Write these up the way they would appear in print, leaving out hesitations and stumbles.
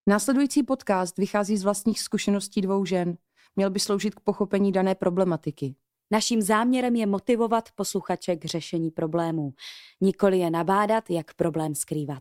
Následující podcast vychází z vlastních zkušeností 2 žen. Měl by sloužit k pochopení dané problematiky. Naším záměrem je motivovat posluchače k řešení problémů, nikoli je nabádat, jak problém skrývat.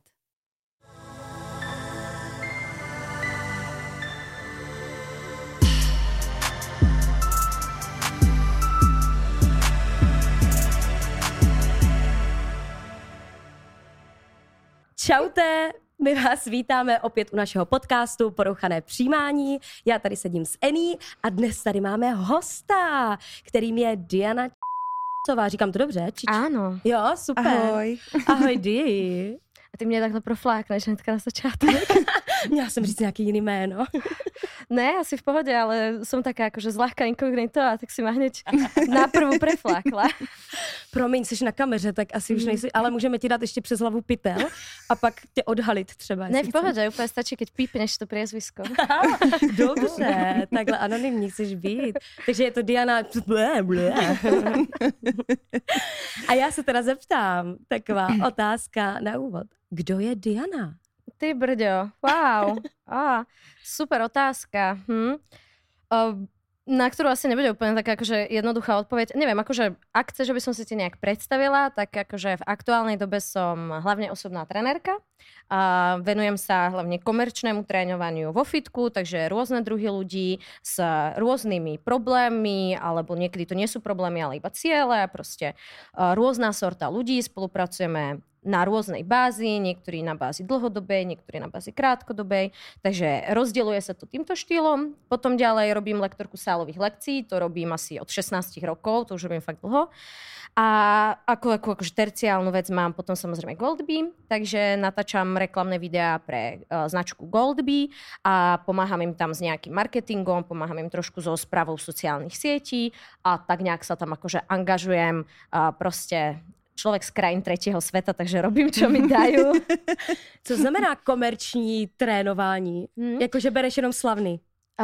Čaute, my vás vítáme opět u našeho podcastu Porouchané přijímání. Já tady sedím s Ení a dnes tady máme hosta, kterým je Diana Čová. Říkám to dobře? Áno. Jo, super. Ahoj. Ahoj, Di. A ty mě takhle proflákneš hnedka na začátek. Měla jsem říct nějaký jiný jméno. Ne, asi v pohode, ale som taká akože zľahka inkognito a tak si ma hneď naprvu preflákla. Promiň, jsi na kameře, tak asi už nejsi, ale můžeme ti dát ještě přes hlavu pytel a pak tě odhalit třeba. Ne, v pohode, úplně stačí, keď pípneš to priezvisko. Dobře, takhle anonymní chceš být. Takže je to Diana. A já se teda zeptám, taková otázka na úvod. Kdo je Diana? Ty brďo, wow. Super otázka. Na ktorú asi nebude úplne taká akože jednoduchá odpoveď. Neviem, akože ak chceš, že by som si ti nejak predstavila, tak akože v aktuálnej dobe som hlavne osobná trenérka. Venujem sa hlavne komerčnému tréňovaniu vo fitku, takže rôzne druhy ľudí s rôznymi problémmi, alebo niekedy to nie sú problémy, ale iba ciele. Proste rôzna sorta ľudí, spolupracujeme na rôznej bázi, niektorí na bázi dlhodobej, niektorí na bázi krátkodobej. Takže rozdeľuje sa to týmto štýlom. Potom ďalej robím lektorku sálových lekcií, to robím asi od 16 rokov, to už robím fakt dlho. A akože terciálnu vec mám potom samozrejme Goldbee, takže natáčam reklamné videá pre značku Goldbee a pomáham im tam s nejakým marketingom, pomáham im trošku so správou sociálnych sietí a tak nejak sa tam akože angažujem proste človek z krajín tretieho sveta, takže robím, čo mi dajú. Co znamená komerční trénování? Jakože bereš jenom slavný?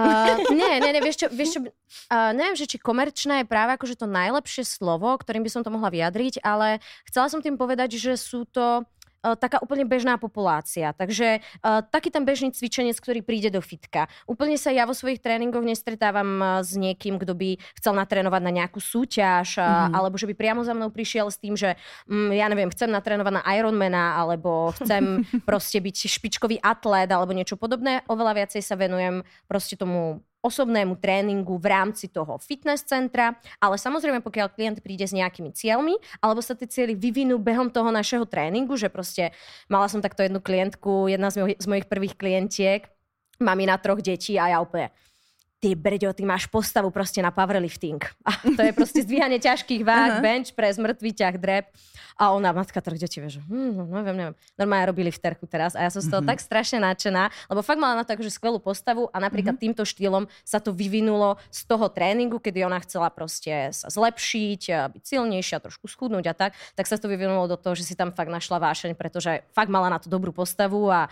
Nie, vieš čo, neviem, že či komerčné je práve akože to najlepšie slovo, ktorým by som to mohla vyjadriť, ale chcela som tým povedať, že sú to taká úplne bežná populácia. Takže taký ten bežný cvičenec, ktorý príde do fitka. Úplne sa ja vo svojich tréningoch nestretávam s niekým, kto by chcel natrénovať na nejakú súťaž, alebo že by priamo za mnou prišiel s tým, že ja neviem, chcem natrénovať na Ironmana, alebo chcem proste byť špičkový atlét, alebo niečo podobné. Oveľa viacej sa venujem proste tomu osobnému tréningu v rámci toho fitness centra, ale samozrejme, pokiaľ klient príde s nejakými cieľmi, alebo sa tie cieľy vyvinú behom toho našeho tréningu, že proste mala som takto jednu klientku, jedna z mojich prvých klientiek, mamina 3 detí a ja úplne, ty brďo, ty máš postavu proste na powerlifting. A to je proste zdvíhanie ťažkých váh, bench press, mŕtvý ťah, drep. A ona, matka 3 detí, vieš, neviem. Normálne robili lifterku teraz a ja som z toho tak strašne nadšená, lebo fakt mala na to akože skvelú postavu a napríklad týmto štýlom sa to vyvinulo z toho tréningu, kedy ona chcela proste sa zlepšiť, byť silnejšia, trošku schudnúť a tak sa to vyvinulo do toho, že si tam fakt našla vášeň, pretože fakt mala na to dobrú postavu a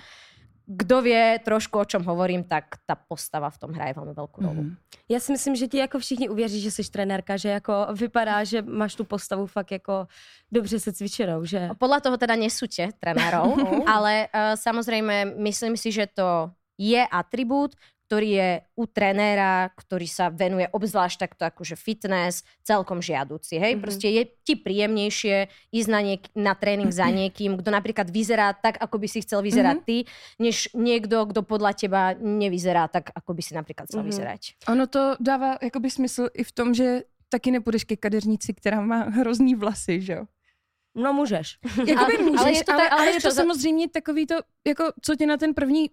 kdo vie trošku, o čom hovorím, tak tá postava v tom hraje veľmi veľkú rolu. Já si myslím, že ti jako všichni uvěří, že jsi trenérka, že jako vypadá, že máš tu postavu fakt jako dobře se cvičenou, že? Podľa toho teda nesúte trenérov, ale samozrejme myslím si, že to je atribút, ktorý je u trenéra, ktorý sa venuje obzvlášť takto akože fitness, celkom žiaduci. Hej? Proste je ti príjemnejšie ísť na tréning za niekým, kto napríklad vyzerá tak, ako by si chcel vyzerať ty, než niekto, kto podľa teba nevyzerá tak, ako by si napríklad chcel vyzerať. Ono to dává jakoby smysl i v tom, že taky nepůjdeš ke kadeřnici, která má hrozný vlasy, že jo? No můžeš. Jakoby můžeš, ale je to, ale je to samozřejmě takový to, jako co tě na ten první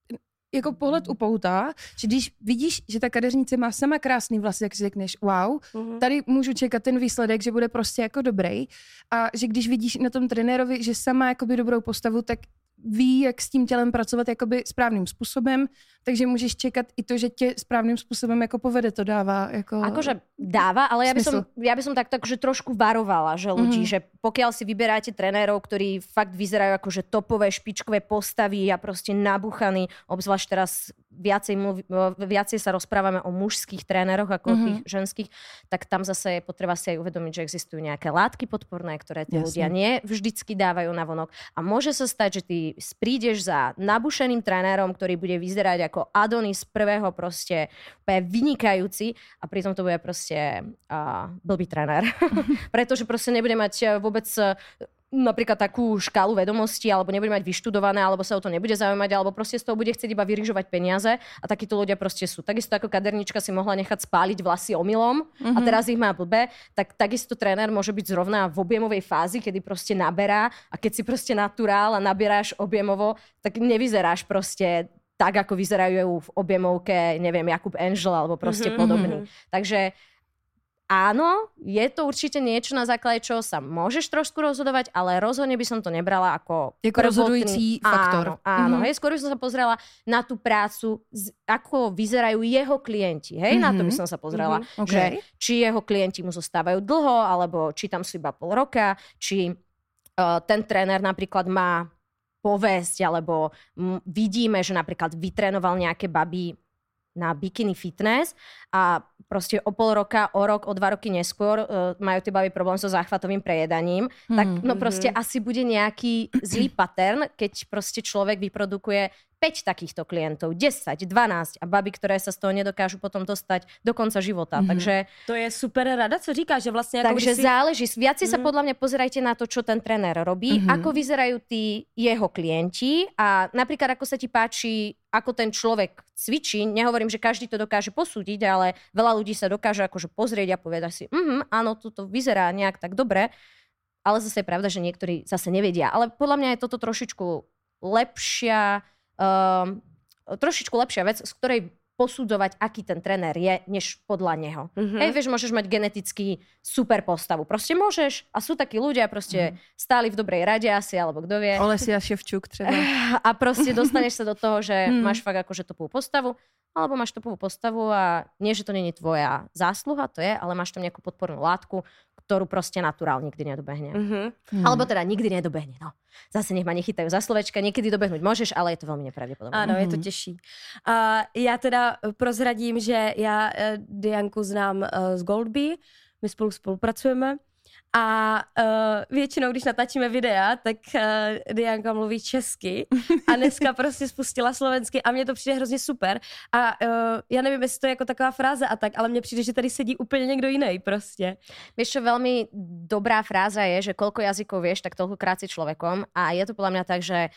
jako pohled upoutá, že když vidíš, že ta kadeřnice má sama krásný vlasy, jak si řekneš, wow, tady můžu čekat ten výsledek, že bude prostě jako dobrý a že když vidíš na tom trenérovi, že sama jakoby dobrou postavu, tak ví, jak s tím tělem pracovat jakoby správným způsobem, takže můžeš čekat i to, že tě správným způsobem jako povede, to dává jako akože dáva, ale ja by som takto akože trošku varovala, že ľudí, že pokiaľ si vyberáte trenérov, ktorí fakt vyzerajú akože topové, špičkové postavy a proste nabuchaní, obzvlášť teraz viacej sa rozprávame o mužských tréneroch ako o tých ženských, tak tam zase je potreba si aj uvedomiť, že existujú nejaké látky podporné, ktoré tí ľudia nie vždycky dávajú na vonok. A môže sa stať, že ty prídeš za nabušeným trénerom, ktorý bude vyzerať ako Adonis prvého, proste vynikajúci, a pritom to bude proste blbý tréner. Pretože proste nebude mať vôbec napríklad takú škálu vedomostí, alebo nebude mať vyštudované, alebo sa o to nebude zaujímať, alebo proste z toho bude chcieť iba vyrižovať peniaze, a takíto ľudia proste sú. Takisto ako kadernička si mohla nechať spáliť vlasy omylom a teraz ich má blbé, tak takisto tréner môže byť zrovna v objemovej fázi, kedy proste naberá, a keď si proste naturál a naberáš objemovo, tak nevyzeráš proste tak, ako vyzerajú v objemovke, neviem, Jakub Angel alebo proste podobný. Takže áno, je to určite niečo, na základe čoho sa môžeš trošku rozhodovať, ale rozhodne by som to nebrala ako rozhodujúci faktor. Áno, hej, skôr by som sa pozrela na tú prácu, ako vyzerajú jeho klienti. Hej, na to by som sa pozrela, že či jeho klienti mu zostávajú dlho, alebo či tam sú iba pol roka, či ten tréner napríklad má povesť, alebo vidíme, že napríklad vytrénoval nejaké baby na bikini fitness a proste o pol roka, o rok, o 2 roky neskôr majú tie baby problém so záchvatovým prejedaním, tak no proste asi bude nejaký zlý pattern, keď proste človek vyprodukuje 5 takýchto klientov, 10, 12 a baby, ktoré sa z toho nedokážu potom dostať do konca života. Takže to je super rada, co říkáš, že vlastne ako takže záleží. Viacej sa podľa mňa pozerajte na to, čo ten tréner robí, ako vyzerajú tí jeho klienti a napríklad ako sa ti páči, ako ten človek cvičí. Nehovorím, že každý to dokáže posúdiť, ale veľa ľudí sa dokáže akože pozrieť a povedať si, áno, toto vyzerá nejak tak dobre, ale zase je pravda, že niektorí zase nevedia. Ale podľa mňa je toto trošičku lepšia vec, z ktorej posudzovať, aký ten tréner je, než podľa neho. Hej, vieš, môžeš mať geneticky super postavu. Proste môžeš. A sú takí ľudia, proste stáli v dobrej rade asi, alebo kto vie. Olesia Ševčuk třeba. A proste dostaneš sa do toho, že máš fakt akože topovú postavu, alebo máš topovú postavu a nie, že to nie je tvoja zásluha, to je, ale máš tam nejakú podpornú látku, ktorú proste naturál nikdy nedobehne. Alebo teda nikdy nedobehne. No. Zase nech ma nechytajú za slovečka, niekedy dobehnúť môžeš, ale je to veľmi nepravdepodobné. Áno, je to těžší. Já teda prozradím, že já Dianku znám z Goldby, my spolu spolupracujeme. A většinou, když natáčíme videa, tak Dianka mluví česky a dneska prostě spustila slovensky a mně to přijde hrozně super. A já nevím, jestli to je jako taková fráze a tak, ale mně přijde, že tady sedí úplně někdo jiný prostě. Vieš čo, veľmi dobrá fráza je, že koľko jazykov vieš, tak toľkokrát si človekom. A je to podľa mňa tak, že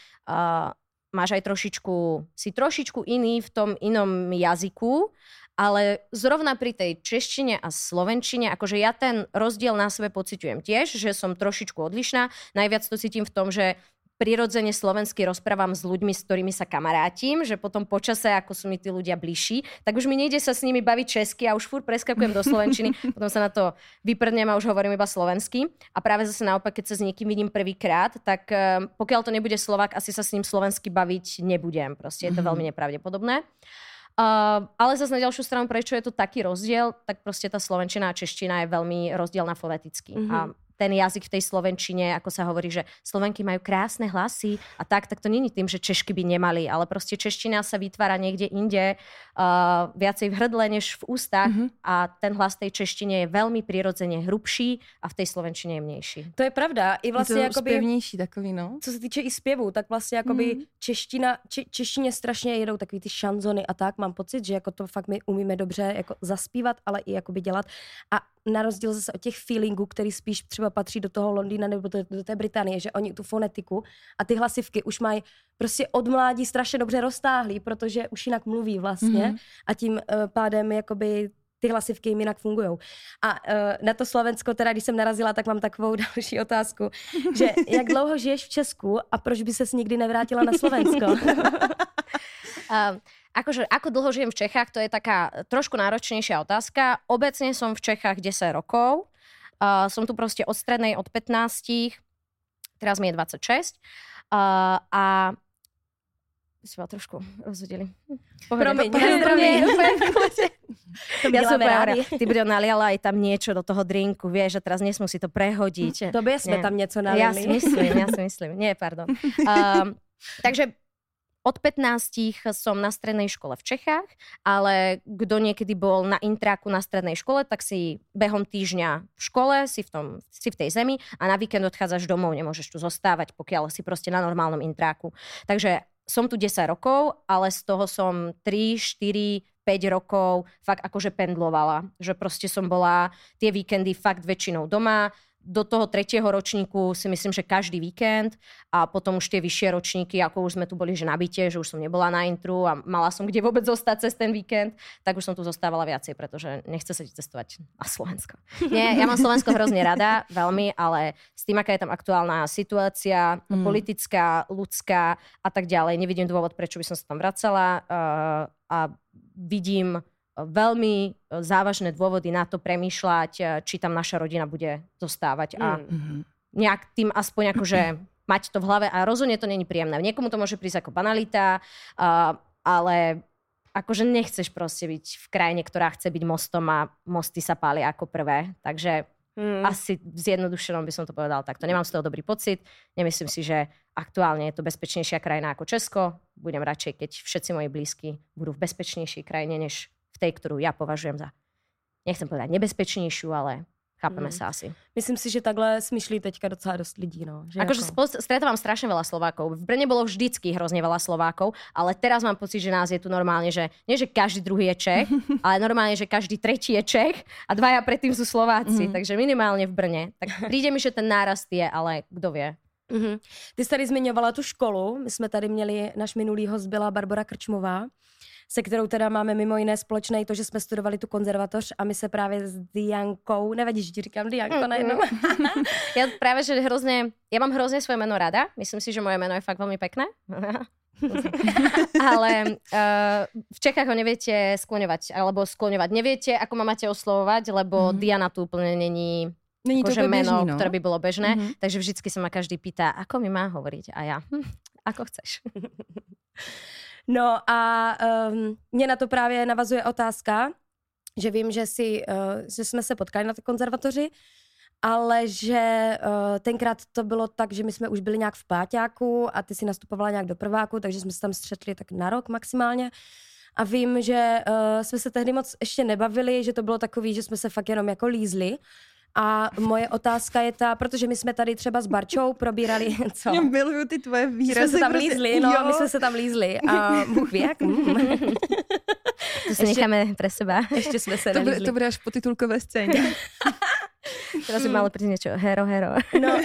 máš aj trošičku iný v tom inom jazyku, ale zrovna pri tej češtine a slovenčine, akože ja ten rozdiel na sebe pociťujem tiež, že som trošičku odlišná. Najviac to cítim v tom, že prirodzene slovensky rozprávam s ľuďmi, s ktorými sa kamarátim, že potom počase, ako sú mi tí ľudia bližší, tak už mi nejde sa s nimi baviť česky a už furt preskakujem do slovenčiny, potom sa na to vyprdnem a už hovorím iba slovensky. A práve zase naopak, keď sa s niekým vidím prvýkrát, tak pokiaľ to nebude Slovák, asi sa s ním slovensky baviť nebudem. Proste je to veľmi nepravdepodobné. Ale zase na ďalšiu stranu, prečo je to taký rozdiel, tak proste tá slovenčina a čeština je veľmi rozdielna foneticky. A ten jazyk v tej slovenčine, ako sa hovorí, že Slovenky majú krásne hlasy a tak to nie je tým, že Češky by nemali, ale proste čeština sa vytvára niekde inde, viacej v hrdle než v ústach a ten hlas tej češtine je veľmi prirodzene hrubší a v tej slovenčine je menší. To je pravda. I vlastně je to zpěvnější takový, no. Co se týče i zpěvu, tak vlastně jakoby češtině strašně jedou takový ty šanzony a tak. Mám pocit, že jako to fakt my umíme dobře jako zaspívat, ale i jakoby dělat. A na rozdíl zase od těch feelingů, který spíš třeba patří do toho Londýna nebo do té Británie, že oni tu fonetiku a ty hlasivky už mají prostě od mládí strašně dobře roztáhlý, protože už jinak mluví vlastně a tím pádem jakoby ty hlasivky jim jinak fungujou. A na to Slovensko, teda když jsem narazila, tak mám takovou další otázku, že jak dlouho žiješ v Česku a proč by ses nikdy nevrátila na Slovensko? Akože, ako dlho žijem v Čechách, to je taká trošku náročnejšia otázka. Obecne som v Čechách 10 rokov. Som tu proste od strednej, od 15, teraz mi je 26. A si ma trošku rozhodili. Promiň. Ja som práve, ty by naliala aj tam niečo do toho drinku, vieš, že teraz nesmú si to prehodiť. Tobě sme tam niečo nalili. Ja si myslím. Nie, pardon. Takže Od 15 som na strednej škole v Čechách, ale kto niekedy bol na intráku na strednej škole, tak si behom týždňa v škole, si v tej zemi a na víkend odchádzaš domov, nemôžeš tu zostávať, pokiaľ si proste na normálnom intráku. Takže som tu 10 rokov, ale z toho som 3, 4, 5 rokov fakt akože pendlovala. Že proste som bola tie víkendy fakt väčšinou doma. Do toho 3. ročníku si myslím, že každý víkend a potom už tie vyššie ročníky, ako už sme tu boli že na byte, že už som nebola na intru a mala som kde vôbec zostať cez ten víkend, tak už som tu zostávala viacej, pretože nechce sa cestovať na Slovensko. Nie, ja mám Slovensko hrozne rada, veľmi, ale s tým, aká je tam aktuálna situácia, politická, ľudská a tak ďalej, nevidím dôvod, prečo by som sa tam vracala a vidím veľmi závažné dôvody na to premýšľať, či tam naša rodina bude zostávať a nejak tým aspoň akože mať to v hlave a rozhodne to není príjemné. Niekomu to môže prísť ako banalita, ale akože nechceš proste byť v krajine, ktorá chce byť mostom a mosty sa pália ako prvé. Takže asi zjednodušenom by som to povedala takto. Nemám z toho dobrý pocit. Nemyslím si, že aktuálne je to bezpečnejšia krajina ako Česko. Budem radšej, keď všetci moji blízky budú v bezpečnejšej krajine, než v tej, ktorú ja považujem za, nechcem povedať nebezpečnejšiu, ale chápeme sa asi. Myslím si, že takhle smýšlí teďka docela dost lidí. No. Akože stretávam strašne veľa Slovákov. V Brne bolo vždycky hrozne veľa Slovákov, ale teraz mám pocit, že nás je tu normálne, že nie, že každý druhý je Čech, ale normálne, že každý tretí je Čech a 2 predtým sú Slováci. Takže minimálne v Brne. Tak príde mi, že ten nárast je, ale kdo vie. Ty jsi tady zmiňovala tu školu. My jsme tady měli, náš minulý host byla Barbora Krčmová, se kterou teda máme mimo jiné společné to, že jsme studovali tu konzervatoř a my se právě s Diankou, nevadí, že ti říkám Dianko najednou. Ja práve, že ja mám hrozne svoje meno rada. Myslím si, že moje meno je fakt veľmi pekné. Ale v Čechách ho neviete skloňovať, alebo skloňovať. Neviete, ako ma máte oslovovať, lebo Diana tu úplne není to meno, ktoré by bolo bežné. Takže vždycky sa ma každý pýta, ako mi má hovoriť. A ja, ako chceš. No a mě na to právě navazuje otázka, že vím, že jsme se potkali na té konzervatoři, ale že tenkrát to bylo tak, že my jsme už byli nějak v páťáku a ty si nastupovala nějak do prváku, takže jsme se tam střetli tak na rok maximálně. A vím, že jsme se tehdy moc ještě nebavili, že to bylo takový, že jsme se fakt jenom jako lízli. A moje otázka je ta, protože my jsme tady třeba s Barčou probírali, co? Já miluju ty tvoje výrazy. Jsme se tam lízli, my jsme se tam lízli a Bůh ví jak. To si necháme pre seba. Ještě jsme se nelízli. To bude až po titulkové scéně. Teraz by malo prísť niečo hero. No.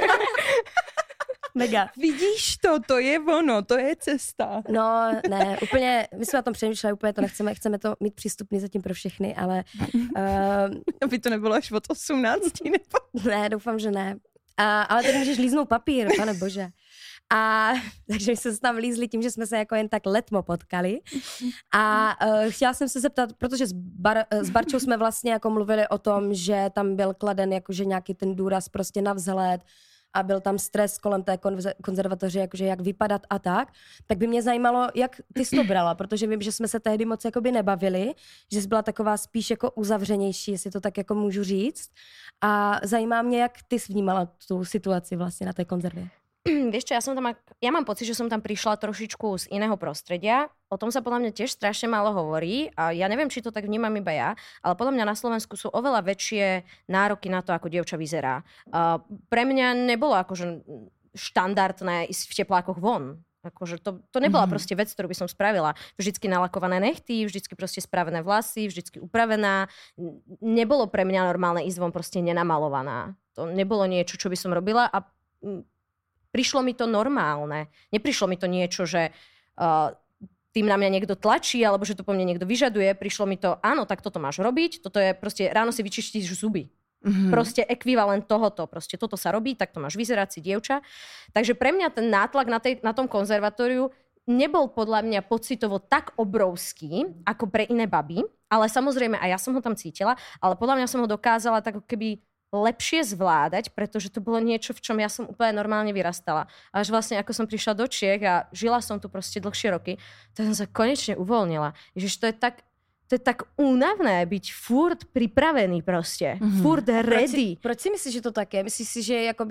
Mega. Vidíš to je ono, to je cesta. No, ne, úplně, my jsme o tom přemýšleli, úplně to nechceme, chceme to mít přístupný zatím pro všechny, ale... Aby to nebylo až od 18, nebo? Ne, doufám, že ne. Ale tady můžeš líznout papír, pane bože. A takže jsme se tam lízli tím, že jsme se jako jen tak letmo potkali. A chtěla jsem se zeptat, protože s Barčou jsme vlastně jako mluvili o tom, že tam byl kladen jakože nějaký ten důraz prostě na vzhled, a byl tam stres kolem té konzervatoře, jakože jak vypadat a tak by mě zajímalo, jak ty jsi to brala, protože vím, že jsme se tehdy moc jakoby nebavili, že jsi byla taková spíš jako uzavřenější, jestli to tak jako můžu říct. A zajímá mě, jak ty jsi vnímala tu situaci vlastně na té konzervě. Vieš čo, ja mám pocit, že som tam prišla trošičku z iného prostredia. O tom sa podľa mňa tiež strašne málo hovorí a ja neviem, či to tak vnímam iba ja, ale podľa mňa na Slovensku sú oveľa väčšie nároky na to, ako dievča vyzerá. Pre mňa nebolo akože štandardné ísť v teplákoch von. Akože to nebola proste vec, ktorú by som spravila. Vždycky nalakované nechty, vždycky proste spravené vlasy, vždycky upravená. Nebolo pre mňa normálne ísť von proste nenamalovaná. To nebolo niečo, čo by som robila a prišlo mi to normálne. Neprišlo mi to niečo, že tým na mňa niekto tlačí, alebo že to po mne niekto vyžaduje. Prišlo mi to, áno, tak toto máš robiť. Toto je proste, ráno si vyčistíš zuby. Proste ekvivalent tohoto. Proste toto sa robí, tak to máš vyzerať si dievča. Takže pre mňa ten nátlak na tom konzervatóriu nebol podľa mňa pocitovo tak obrovský, ako pre iné baby. Ale samozrejme, aj ja som ho tam cítila, ale podľa mňa som ho dokázala tak keby lepšie zvládať, pretože to bolo niečo, v čom ja som úplne normálne vyrastala. Až vlastne ako som prišla do Čiech a žila som tu proste dlhšie roky, tak som sa konečne uvoľnila. Ježiš, to je tak únavné byť furt pripravený proste. Furt ready. Proč si myslíš, že to tak je? Myslíš si, že jakoby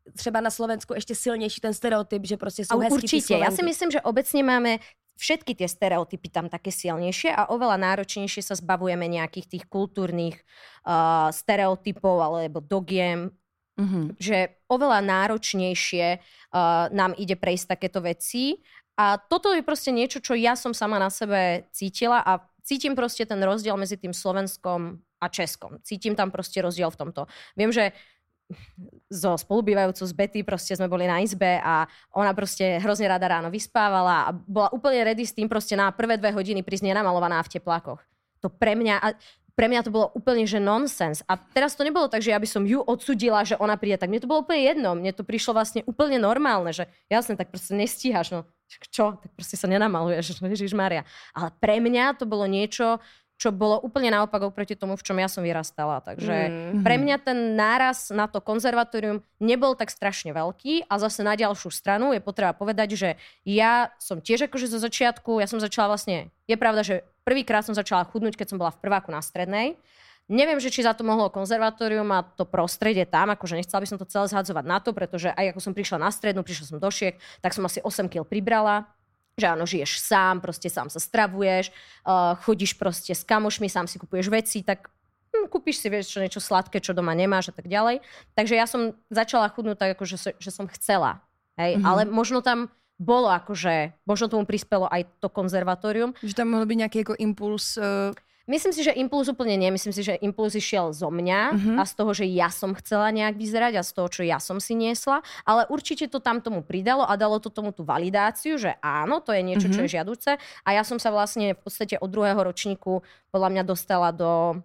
třeba na Slovensku ještě silnější ten stereotyp, že prostě jsou hezký určite. ty Slovenky. Ja si myslím, že obecne máme všetky tie stereotypy tam také silnejšie a oveľa náročnejšie sa zbavujeme nejakých tých kultúrnych stereotypov alebo dogiem, že oveľa náročnejšie nám ide prejsť takéto veci. A toto je proste niečo, čo ja som sama na sebe cítila a cítim proste ten rozdiel medzi tým Slovenskom a Českom. Cítim tam proste rozdiel v tomto. Viem, že so spolubývajúcou z Betty proste sme boli na izbe a ona proste hrozne rada ráno vyspávala a bola úplne ready s tým proste na prvé 2 hodiny prísť nenamalovaná v teplákoch. To pre mňa to bolo úplne, že nonsens. A teraz to nebolo tak, že ja by som ju odsudila, že ona príde. Tak mne to bolo úplne jedno. Mne to prišlo vlastne úplne normálne, že jasne, tak proste nestíhaš. No čo? Tak proste sa nenamaluješ. Ježišmária. Ale pre mňa to bolo niečo, čo bolo úplne naopak oproti tomu, v čom ja som vyrastala. Takže pre mňa ten náraz na to konzervatórium nebol tak strašne veľký a zase na ďalšiu stranu je potreba povedať, že ja som tiež akože zo začiatku, ja som začala vlastne, je pravda, že prvýkrát som začala chudnúť, keď som bola v prváku na strednej. Neviem, že či za to mohlo konzervatórium a to prostredie tam, akože nechcela by som to celé zhadzovať na to, pretože aj ako som prišla na strednú, prišla som do Šiek, tak som asi 8 kg pribrala. Že áno, žiješ sám, proste sám sa stravuješ, chodíš proste s kamošmi, sám si kupuješ veci, tak kúpiš si niečo sladké, čo doma nemáš a tak ďalej. Takže ja som začala chudnúť tak, akože, že som chcela. Hej? Ale možno tam bolo akože, možno tomu prispelo aj to konzervatórium. Že tam mohol byť nejaký ako impuls... Myslím si, že impuls úplne nie. Myslím si, že impuls išiel zo mňa a z toho, že ja som chcela nejak vyzerať a z toho, čo ja som si niesla. Ale určite to tam tomu pridalo a dalo to tomu tú validáciu, že áno, to je niečo, čo je žiaduce. A ja som sa vlastne v podstate od 2. ročníku podľa mňa dostala do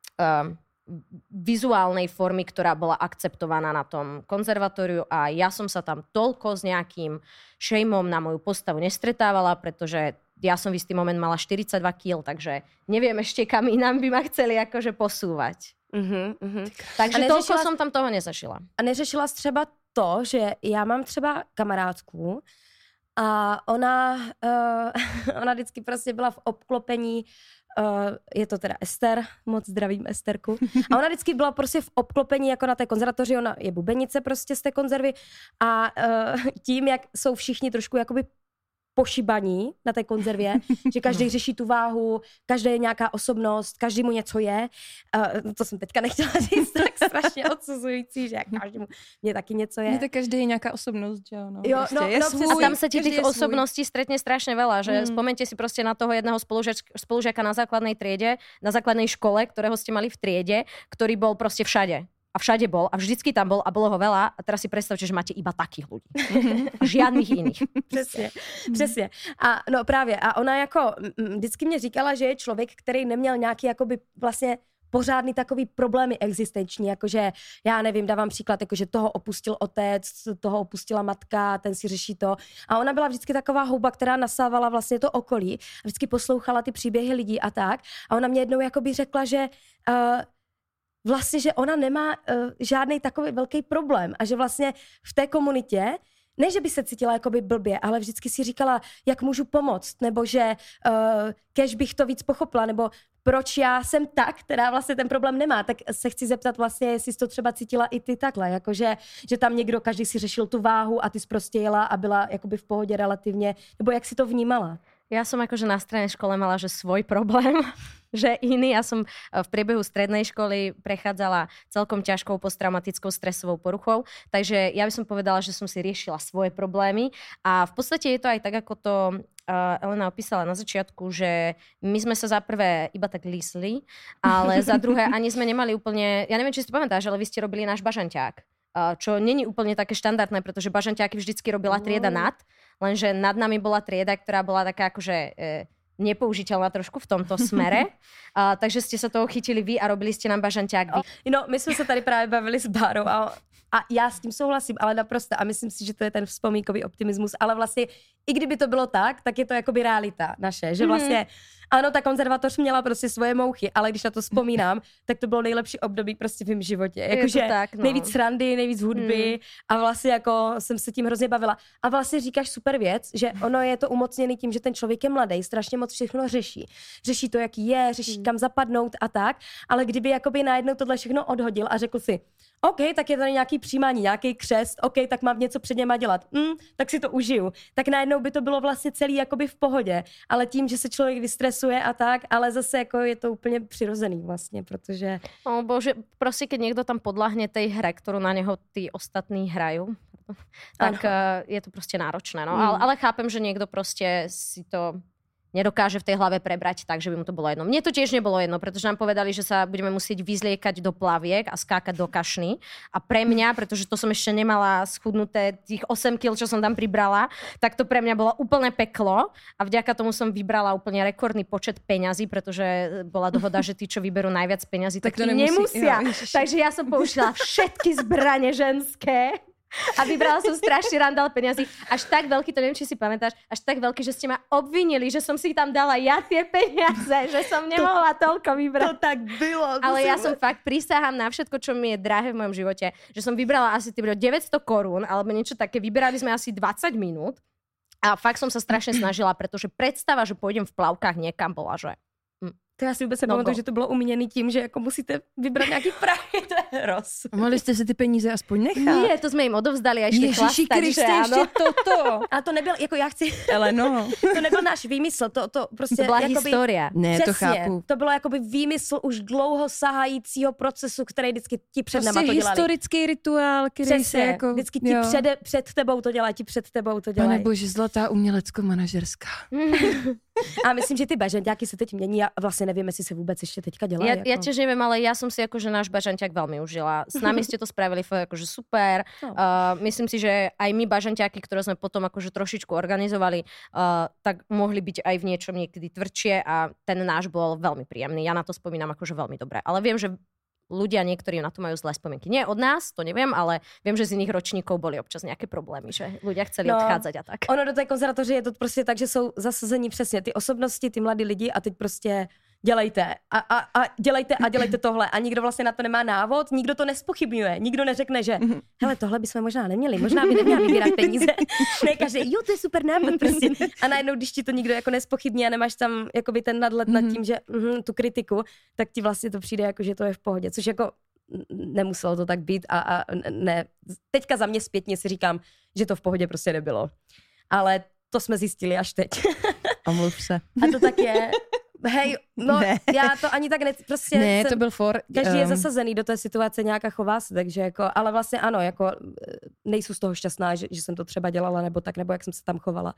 vizuálnej formy, ktorá bola akceptovaná na tom konzervatóriu a ja som sa tam toľko s nejakým šejmom na moju postavu nestretávala, pretože ja som v istý moment mala 42 kg, takže neviem ešte, kam inám by ma chceli akože posúvať. Takže toľko som tam toho nezažila. A neřešila jsi třeba to, že já mám třeba kamarádku a ona vždycky prostě byla v obklopení, je to teda Ester, moc zdravím Esterku. A ona vždycky byla prostě v obklopení jako na té konzervatoři, ona je bubenice prostě z té konzervy a tím, jak jsou všichni trošku jakoby pošibaní na té konzervě, že každý řeší tu váhu, každý je nějaká osobnost, každý mu něco je. To jsem teďka nechtěla říct, tak strašně odsuzující, že každému mě taky něco je. Tak každý je nějaká osobnost, že jo? Jo, je svůj, a tam sa ti tých osobností stretne strašne veľa, že spomente si proste na toho jedného spolužiaka na základnej triede, na základnej škole, ktorého ste mali v triede, ktorý bol proste všade. A všade bol a vždycky tam bol a bolo ho veľa a teraz si predstavte, že máte iba takých ľudí. Žiadnych iných. Přesně. A no právě. A ona jako vždycky mě říkala, že je člověk, který neměl nějaký jakoby vlastně pořádný takový problémy existenční, jakože já nevím, dávám příklad, jakože toho opustil otec, toho opustila matka, ten si řeší to. A ona byla vždycky taková houba, která nasávala vlastně to okolí. Vždycky poslouchala ty příběhy lidí a tak. A ona mě jednou jakoby řekla, že vlastně, že ona nemá žádný takový velký problém a že vlastně v té komunitě, ne, že by se cítila jakoby blbě, ale vždycky si říkala, jak můžu pomoct, nebo že kež bych to víc pochopila, nebo proč já jsem ta, která vlastně ten problém nemá, tak se chci zeptat vlastně, jestli jsi to třeba cítila i ty takhle, jakože, že tam někdo, každý si řešil tu váhu a ty jsi prostě jela a byla jakoby v pohodě relativně, nebo jak si to vnímala? Ja som akože na strednej škole mala, že svoj problém, že iný. Ja som v priebehu strednej školy prechádzala celkom ťažkou posttraumatickou stresovou poruchou, takže ja by som povedala, že som si riešila svoje problémy a v podstate je to aj tak, ako to Elena opísala na začiatku, že my sme sa za prvé iba tak lísli, ale za druhé ani sme nemali úplne, ja neviem, či si to pamätáš, ale vy ste robili náš bažanťák, čo není úplne také štandardné, pretože bažanťáky vždycky robila trieda nad, lenže nad nami bola trieda, ktorá bola taká akože nepoužiteľná trošku v tomto smere. Takže ste sa toho chytili vy a robili ste nám bažanťák vy. No, my jsme se tady právě bavili s Bárou a já s tím souhlasím, ale naprosto. A myslím si, že to je ten vzpomínkový optimismus. Ale vlastně, i kdyby to bylo tak je to jakoby realita naše. Že vlastně, ano, ta konzervatoř měla prostě svoje mouchy, ale když na to vzpomínám, tak to bylo nejlepší období prostě v mém životě. Jakože nejvíc srandy, nejvíc hudby a vlastně jako jsem se tím hrozně bavila. A vlastně říkáš super věc, že ono je to umocněný tím, že ten člověk je mladý, strašně moc všechno řeší. Řeší to, jaký je, řeší kam zapadnout a tak, ale kdyby jakoby najednou tohle všechno odhodil a řekl si, OK, tak je tady nějaký přijímání, nějaký křest, OK, tak mám něco před něma dělat, tak si to užiju. Tak najednou by to bylo vlastně celý jakoby v pohodě, ale tím, že se člověk vystresuje a tak, ale zase jako je to úplně přirozený vlastně, protože... No bože, prostě keď niekto tam podľahne tej hre, ktorú na neho tí ostatní hrajú, tak je to prostě náročné. No. Ale chápem, že niekto prostě si to nedokáže v tej hlave prebrať tak, že by mu to bolo jedno. Mne to tiež nebolo jedno, pretože nám povedali, že sa budeme musieť vyzliekať do plaviek a skákať do kašny. A pre mňa, pretože to som ešte nemala schudnuté tých 8 kg, čo som tam pribrala, tak to pre mňa bolo úplne peklo a vďaka tomu som vybrala úplne rekordný počet peňazí, pretože bola dohoda, že tí, čo vyberú najviac peňazí, tak nemusia. Takže ja som použila všetky zbrane ženské. A vybrala som strašný randál peniazy. Až tak veľký, to neviem, či si pamätáš, až tak veľký, že ste ma obvinili, že som si tam dala ja tie peniaze, že som nemohla toľko vybrať. To tak bylo. Ale ja som fakt prisahám na všetko, čo mi je drahé v mojom živote, že som vybrala asi 900 korún, alebo niečo také. Vyberali sme asi 20 minút a fakt som sa strašne snažila, pretože predstava, že pôjdem v plavkách niekam bola, že... To já si vůbec nepamatuju, že to bylo umíněný tím, že jako musíte vybrat nějaký prachy, to je hroz. Mohli jste si ty peníze aspoň nechat? Nie, to jsme jim odovzdali a ještě chlastať, že ano. Ještě toto. A to nebyl, jako já chci... Ale no. To nebyl náš výmysl, to prostě... To byla jakoby, historia. Ne, přesně, to chápu. To bylo jakoby výmysl už dlouho sahajícího procesu, který vždycky ti před náma to dělali. Historický rituál, který se jako... Vždycky ti před tebou to dělají, ti před tebou to dělají. Pane bože, zlatá umělecko-manažerská. A myslím, že ty bažanťáky se teď mění a vlastně nevím, jestli se vůbec ještě teďka dělají. Ja tiež neviem, ale ja som si akože náš bažanťák veľmi užila. S nami ste to spravili akože super. Myslím si, že aj my bažanťáky, ktoré sme potom akože trošičku organizovali, tak mohli byť aj v niečom niekedy tvrdšie a ten náš bol veľmi príjemný. Ja na to spomínam akože veľmi dobre. Ale viem, že ľudia niektorí na to majú zlé spomienky. Nie od nás, to neviem, ale viem, že z iných ročníkov boli občas nejaké problémy, že ľudia chceli odchádzať a tak. Ono do té konzervatoře je to prostě tak, že jsou zasazení přesně ty osobnosti, ty mladí lidi a teď prostě dělejte a dělejte tohle a nikdo vlastně na to nemá návod, nikdo to nespochybňuje, nikdo neřekne, že hele, tohle bychom možná neměli, možná by neměla vybírat peníze. Ne, každý, jo, to je super nápad prostě. A najednou, když ti to nikdo jako nespochybní a nemáš tam jakoby ten nadhled nad tím, že tu kritiku, tak ti vlastně to přijde jako, že to je v pohodě, což jako nemuselo to tak být a ne. Teďka za mě zpětně si říkám, že to v pohodě prostě nebylo. Ale to jsme zjistili až teď. Omluv se. A to tak je. Hej, no ne. Já to ani tak prostě... Ne, to byl for... Každý je zasazený do té situace, nějaká chová se, takže jako, ale vlastně ano, jako nejsou z toho šťastná, že jsem to třeba dělala, nebo tak, nebo jak jsem se tam chovala.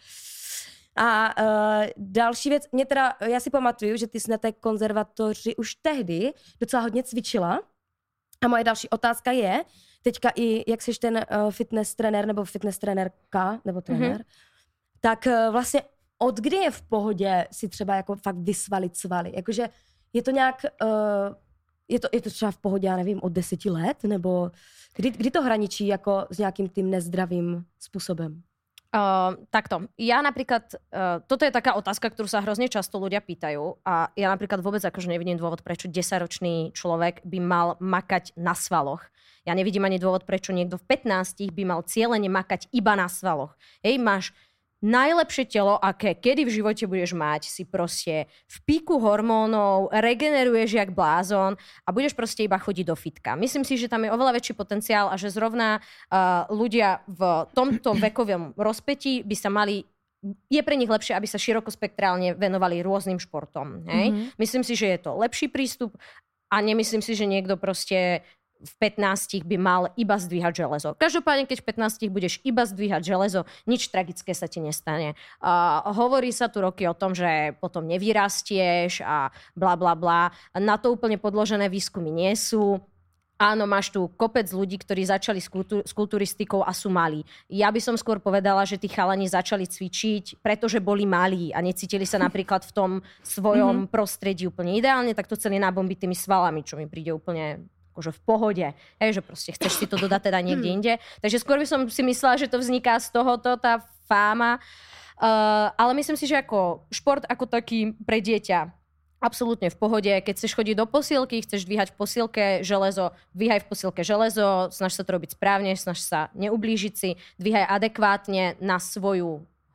A další věc, já si pamatuju, že ty jsi na té konzervatoři už tehdy docela hodně cvičila a moje další otázka je, teďka i jak jsi ten fitness trenér, nebo fitness trenérka, nebo trenér, tak vlastně od kdy je v pohodě si třeba jako fakt vysvalit svaly? Jakože je to nějak, je to třeba v pohodě, já nevím, od 10 let? Nebo kdy to hraničí jako s nějakým tým nezdravým způsobem? Takto. Ja napríklad, toto je taká otázka, ktorú sa hrozne často ľudia pýtajú a ja napríklad vôbec akože nevidím dôvod, prečo 10-ročný človek by mal makať na svaloch. Ja nevidím ani dôvod, prečo niekto v 15 by mal cieľene makať iba na svaloch. Hej, máš najlepšie telo, aké kedy v živote budeš mať, si proste v píku hormónov, regeneruješ jak blázon a budeš proste iba chodiť do fitka. Myslím si, že tam je oveľa väčší potenciál a že zrovna ľudia v tomto vekovom rozpätí by sa mali, je pre nich lepšie, aby sa širokospektrálne venovali rôznym športom. Hej? Myslím si, že je to lepší prístup a nemyslím si, že niekto proste v 15 by mal iba zdvíhať železo. Každopádne, keď v 15 budeš iba zdvíhať železo, nič tragické sa ti nestane. Hovorí sa tu roky o tom, že potom nevyrastieš a bla bla bla. Na to úplne podložené výskumy nie sú. Áno, máš tu kopec ľudí, ktorí začali s kulturistikou a sú malí. Ja by som skôr povedala, že tí chalani začali cvičiť, pretože boli malí a necítili sa napríklad v tom svojom prostredí úplne ideálne, tak to chceli nabombiť tými svalami, čo mi príde úplne akože v pohode. Hej, že proste chceš si to dodať teda niekde inde. Takže skôr by som si myslela, že to vzniká z tohoto, tá fáma. Ale myslím si, že ako šport ako taký pre dieťa absolútne v pohode. Keď chceš chodiť do posielky, chceš dvíhať v posielke železo, dvíhaj v posielke železo, snaž sa to robiť správne, snaž sa neublížiť si, dvíhaj adekvátne na svoju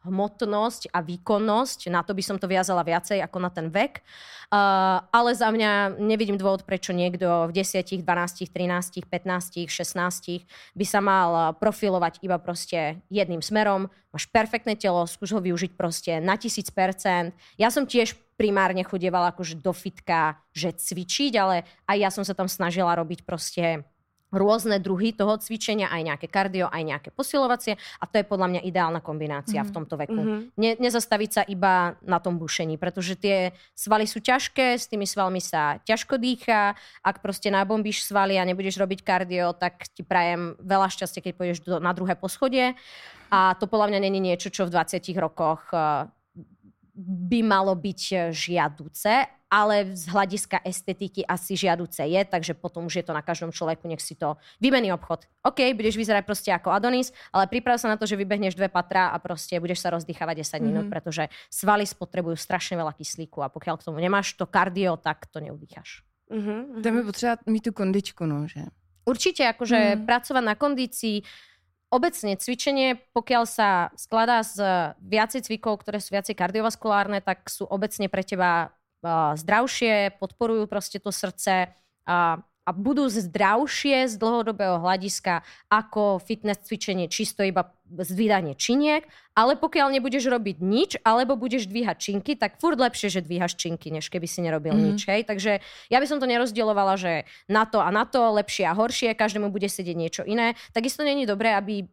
hmotnosť a výkonnosť, na to by som to viazala viacej ako na ten vek. Ale za mňa nevidím dôvod, prečo niekto v 10, 12, 13, 15, 16 by sa mal profilovať iba proste jedným smerom. Máš perfektné telo, skús ho využiť proste na 1000%. Ja som tiež primárne chodievala akože do fitka, že cvičiť, ale aj ja som sa tam snažila robiť proste rôzne druhy toho cvičenia, aj nejaké kardio, aj nejaké posilovacie a to je podľa mňa ideálna kombinácia v tomto veku. Nezastaviť sa iba na tom bušení, pretože tie svaly sú ťažké, s tými svalmi sa ťažko dýcha, ak proste nabombíš svaly a nebudeš robiť kardio, tak ti prajem veľa šťastia, keď pôjdeš na druhé poschodie a to podľa mňa není niečo, čo v 20 rokoch by malo byť žiaduce, ale z hľadiska estetiky asi žiaduce je, takže potom už je to na každom človeku, nech si to vymený obchod. OK, budeš vyzerať proste ako Adonis, ale priprav sa na to, že vybehneš 2 patra a proste budeš sa rozdýchavať 10 minút, pretože svaly spotrebujú strašne veľa kyslíku a pokiaľ k tomu nemáš to kardio, tak to neudýcháš. Tam je potřeba mít tu kondičku, no, že? Určite, akože pracovať na kondícii. Obecne cvičenie, pokiaľ sa skladá z viacej cvikov, ktoré sú viacej kardiovaskulárne, tak sú obecne pre teba zdravšie, podporujú proste to srdce a budú zdravšie z dlhodobého hľadiska ako fitness cvičenie čisto iba zdvídanie činiek, ale pokiaľ nebudeš robiť nič, alebo budeš dvíhať činky, tak furt lepšie, že dvíhaš činky, než keby si nerobil nič. Hej? Takže ja by som to nerozdielovala, že na to, lepšie a horšie, každému bude sedieť niečo iné. Takisto nie je dobré,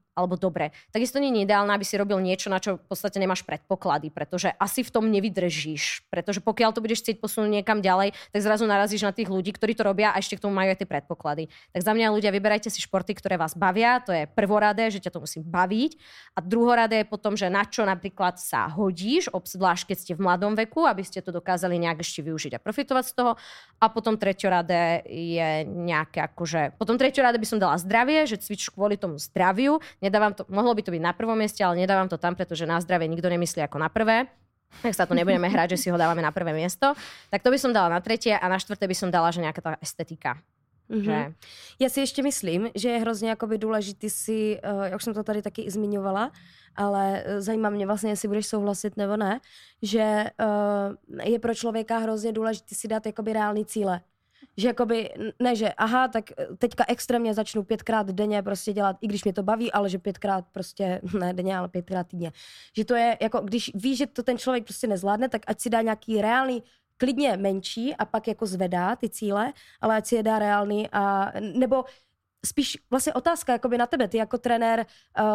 takisto nie je ideálne, aby si robil niečo, na čo v podstate nemáš predpoklady, pretože asi v tom nevydržíš. Pretože pokiaľ to budeš chcieť posunúť niekam ďalej, tak zrazu narazíš na tých ľudí, ktorí to robia a ešte k tomu majú aj tie predpoklady. Tak za mňa ľudia, vyberajte si športy, ktoré vás bavia, to je prvoradé, že ťa to musí baviť. A druhoradé je potom, že na čo napríklad sa hodíš, obzvlášť keď ste v mladom veku, aby ste to dokázali nejak ešte využiť a profitovať z toho. A potom treťoradé je nejaké akože... Potom treťoradé by som dala zdravie, že cvič kvôli tomu zdraviu. Nedávam to, mohlo by to byť na prvom mieste, ale nedávam to tam, pretože na zdravie nikto nemyslí ako na prvé. Tak sa to nebudeme hrať, že si ho dávame na prvé miesto. Tak to by som dala na tretie a na štvrté by som dala, že nejaká tá estetika. Že... Já si ještě myslím, že je hrozně jakoby důležitý si, jak už jsem to tady taky i zmiňovala, ale zajímá mě vlastně, jestli budeš souhlasit nebo ne, že je pro člověka hrozně důležitý si dát jakoby reální cíle. Že jakoby, ne že aha, tak teďka extrémně začnu 5krát denně prostě dělat, i když mě to baví, ale že 5krát prostě, ne denně, ale 5krát týdně. Že to je jako, když víš, že to ten člověk prostě nezvládne, tak ať si dá nějaký reálný, klidně menší a pak jako zvedá ty cíle, ale ať si je dá reálný a nebo spíš vlastně otázka jakoby na tebe, ty jako trenér,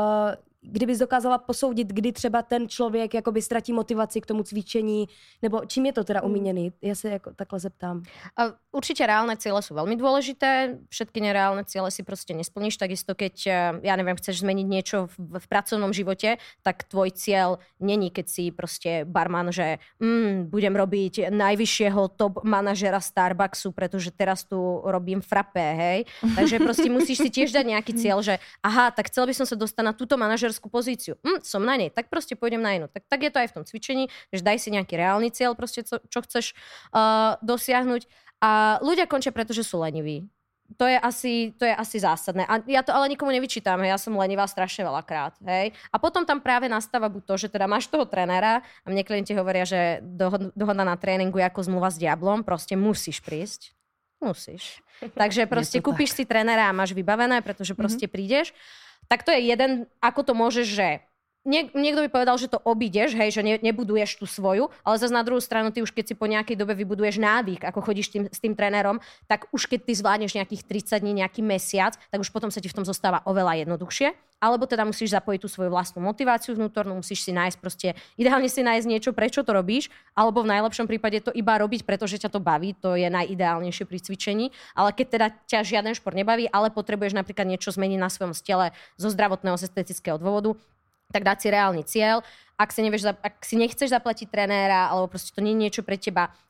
kdybys dokázala posoudit, kdy třeba ten člověk jakoby ztratí motivaci k tomu cvičení, nebo čím je to teda umíněný? Ja sa jako takhle zeptám. Určite reálne ciele sú veľmi dôležité. Všetky nereálne ciele si proste nesplníš. Takisto keď, ja neviem, chceš zmeniť niečo v pracovnom živote, tak tvoj cieľ není, keď si proste barman, že budem robiť najvyššieho top manažera Starbucksu, pretože teraz tu robím frappé, hej. Takže proste musíš si tiež dať nejaký cieľ, že aha, tak chcel by som sa dostať na túto manažerskú pozíciu. Som na nej, tak proste pôjdem na inú. Tak je to aj v tom cvičení, že daj si nejaký reálny cieľ, proste čo chceš dosiahnuť. A ľudia končia, pretože sú leniví. To je asi zásadné. A ja to ale nikomu nevyčítam, ja som lenivá strašne veľakrát. Hej? A potom tam práve nastáva buď to, že teda máš toho trénera a mne klienti hovoria, že dohoda na tréningu je ako zmluva s diablom, proste musíš prísť. Musíš. Takže proste kúpiš si trénera a máš vybavené, pretože proste prídeš. Tak to je jeden, ako to môžeš, že niekto by povedal, že to obídeš, hej, že nebuduješ tú svoju, ale zase na druhú stranu ty už keď si po nejakej dobe vybuduješ návyk, ako chodíš s tým trénerom, tak už keď ty zvládneš nejakých 30 dní, nejaký mesiac, tak už potom sa ti v tom zostáva oveľa jednoduchšie. Alebo teda musíš zapojiť tú svoju vlastnú motiváciu vnútornú, musíš si nájsť proste, ideálne si nájsť niečo, prečo to robíš, alebo v najlepšom prípade to iba robiť, pretože ťa to baví, to je najideálnejšie pri cvičení, ale keď teda ťa žiaden šport nebaví, ale potrebuješ napríklad niečo zmeniť na svojom tele zo zdravotného, z estetického dôvodu, tak dať si reálny cieľ. Ak si nechceš zaplatiť trenéra, alebo proste to nie je niečo pre teba,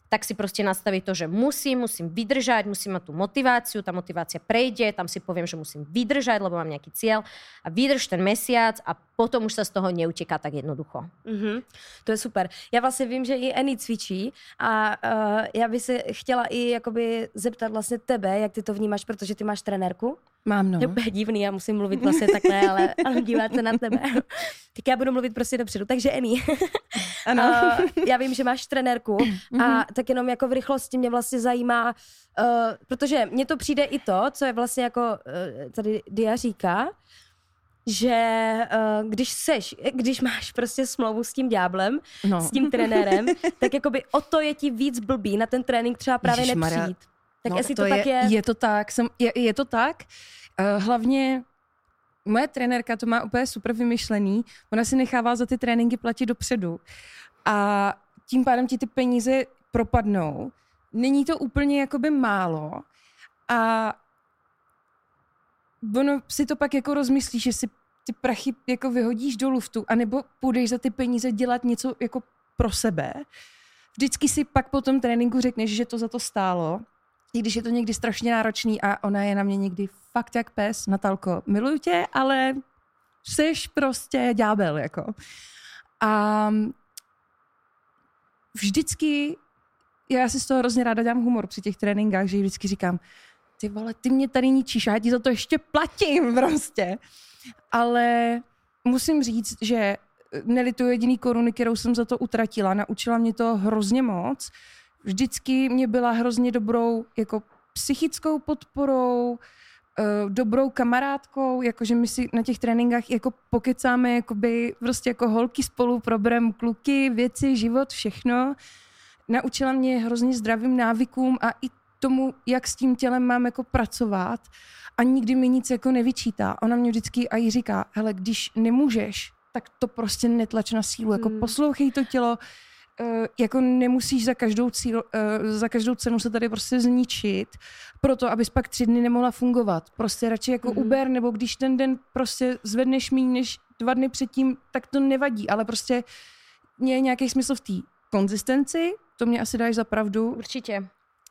tak si proste nastaviť to, že musím vydržať, musím mať tú motiváciu, tá motivácia prejde, tam si poviem, že musím vydržať, lebo mám nejaký cieľ a vydrž ten mesiac a potom už sa z toho neuteká tak jednoducho. To je super. Já vlastně vím, že i Annie cvičí a já bych se chtěla i jakoby zeptat vlastně tebe, jak ty to vnímáš, protože ty máš trenérku. Mám, no. Je úplně divný, já musím mluvit vlastně takhle, ale dívat se na tebe. Tak já budu mluvit prostě dopředu. Takže Annie, ano. já vím, že máš trenérku a tak jenom jako v rychlosti mě vlastně zajímá, protože mně to přijde i to, co je vlastně jako tady Dia říká, že když máš prostě smlouvu s tím ďáblem, s tím trenérem, tak jakoby o to je ti víc blbý na ten trénink třeba právě nepřijít. Tak jestli to tak je... Je to tak. Je to tak. Hlavně moje trenérka to má úplně super vymyšlený. Ona si nechává za ty tréninky platit dopředu. A tím pádem ti ty peníze propadnou. Není to úplně jakoby málo. A ono si to pak jako rozmyslí, že si ty prachy jako vyhodíš do luftu, anebo půjdeš za ty peníze dělat něco jako pro sebe. Vždycky si pak po tom tréninku řekneš, že to za to stálo. I když je to někdy strašně náročný a ona je na mě někdy fakt jak pes. Natálko, miluju tě, ale jseš prostě ďábel, jako. A vždycky, já si z toho hrozně ráda dělám humor při těch tréninkách, že vždycky říkám, ty vole, ty mě tady ničíš, já ti za to ještě platím prostě. Ale musím říct, že nelituju jediný koruny, kterou jsem za to utratila. Naučila mě to hrozně moc. Vždycky mě byla hrozně dobrou jako psychickou podporou, dobrou kamarádkou, jakože my si na těch tréninkách jako pokecáme, jakoby prostě jako holky spolu, probereme kluky, věci, život, všechno. Naučila mě hrozně zdravým návykům a i tomu, jak s tím tělem mám jako pracovat a nikdy mi nic jako nevyčítá. Ona mě vždycky i říká, hele, když nemůžeš, tak to prostě netlač na sílu, jako poslouchej to tělo, jako nemusíš za každou cenu se tady prostě zničit, proto, abys pak 3 dny nemohla fungovat. Prostě radši jako Uber, nebo když ten den prostě zvedneš míň než 2 dny předtím, tak to nevadí, ale prostě je nějaký smysl v té konzistenci, to mě asi dáš za pravdu. Určitě.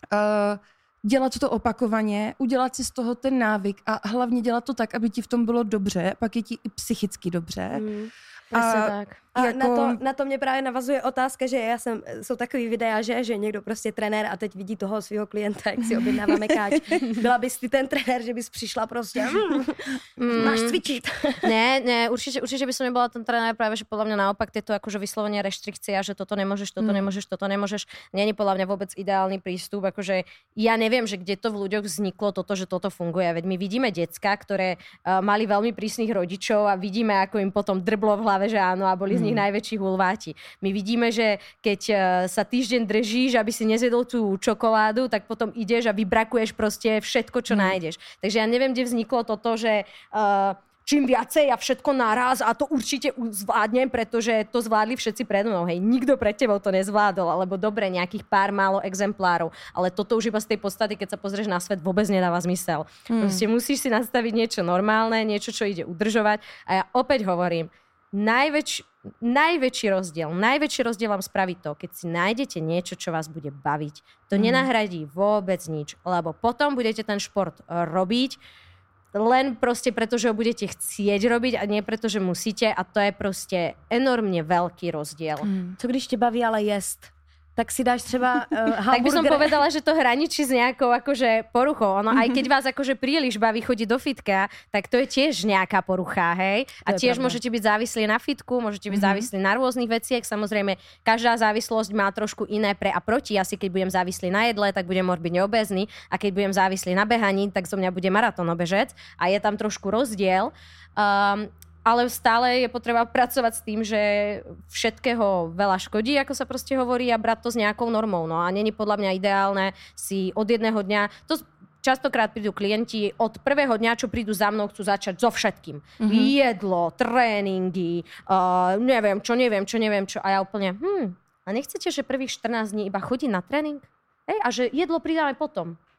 Dělat to opakovaně, udělat si z toho ten návyk a hlavně dělat to tak, aby ti v tom bylo dobře, pak je ti i psychicky dobře. Tak. A jako... na to mě právě navazuje otázka, že jsou takový videa, že někdo prostě trenér a teď vidí toho svého klienta, jak si objednává mekáč. Byla bys ty ten trenér, že bys přišla prostě, máš cvičit. Ne, určite by som nebola ten trenér, práve že podľa mňa naopak tieto akože vyslovene reštrikcia, že toto nemôžeš, toto nemôžeš, nie je podľa mňa vôbec ideálny prístup, akože ja neviem, že kde to v ľuďoch vzniklo toto, že toto funguje. Veď my vidíme decká, ktoré mali veľmi prísnych rodičov a vidíme, ako im potom drblo v hlave, že áno, a boli z nich najväčší hulváti. My vidíme, že keď sa týždeň držíš, aby si nezjedol tú čokoládu, tak potom ideš a vybrakuješ proste všetko, čo nájdeš. Takže ja neviem, kde vzniklo toto, že čím viacej a všetko naraz a to určite zvládnem, pretože to zvládli všetci predo mnou. Hej, nikto pred tebou to nezvládol, alebo dobre, nejakých pár málo exemplárov. Ale toto už iba z tej podstaty, keď sa pozrieš na svet, vôbec nedáva zmysel. Proste musíš si nastaviť niečo normálne, niečo, čo ide udržovať. A ja opäť hovorím, najväčší rozdiel vám spraví to, keď si nájdete niečo, čo vás bude baviť. To nenahradí vôbec nič, lebo potom budete ten šport robiť len proste preto, že ho budete chcieť robiť a nie preto, že musíte a to je proste enormne veľký rozdiel. Co když tě baví ale jest? Tak si dáš třeba hamburger. Tak by som povedala, že to hraničí s nejakou akože poruchou. Ono, aj keď vás akože príliš baví chodiť do fitka, tak to je tiež nejaká porucha, hej? A tiež môžete byť závislí na fitku, môžete byť závislí na rôznych veciach. Samozrejme, každá závislosť má trošku iné pre a proti. Asi keď budem závislý na jedle, tak budem morbidne obézny. A keď budem závislý na behaní, tak zo mňa bude maratónobežec. A je tam trošku rozdiel. Ale stále je potreba pracovať s tým, že všetkého veľa škodí, ako sa proste hovorí, a brať to s nejakou normou. No a není podľa mňa ideálne si od jedného dňa... To častokrát prídu klienti od prvého dňa, čo prídu za mnou, chcú začať so všetkým. Jedlo, tréningy, neviem čo. A ja úplne, a nechcete, že prvých 14 dní iba chodí na tréning? A že jedlo pridáme potom.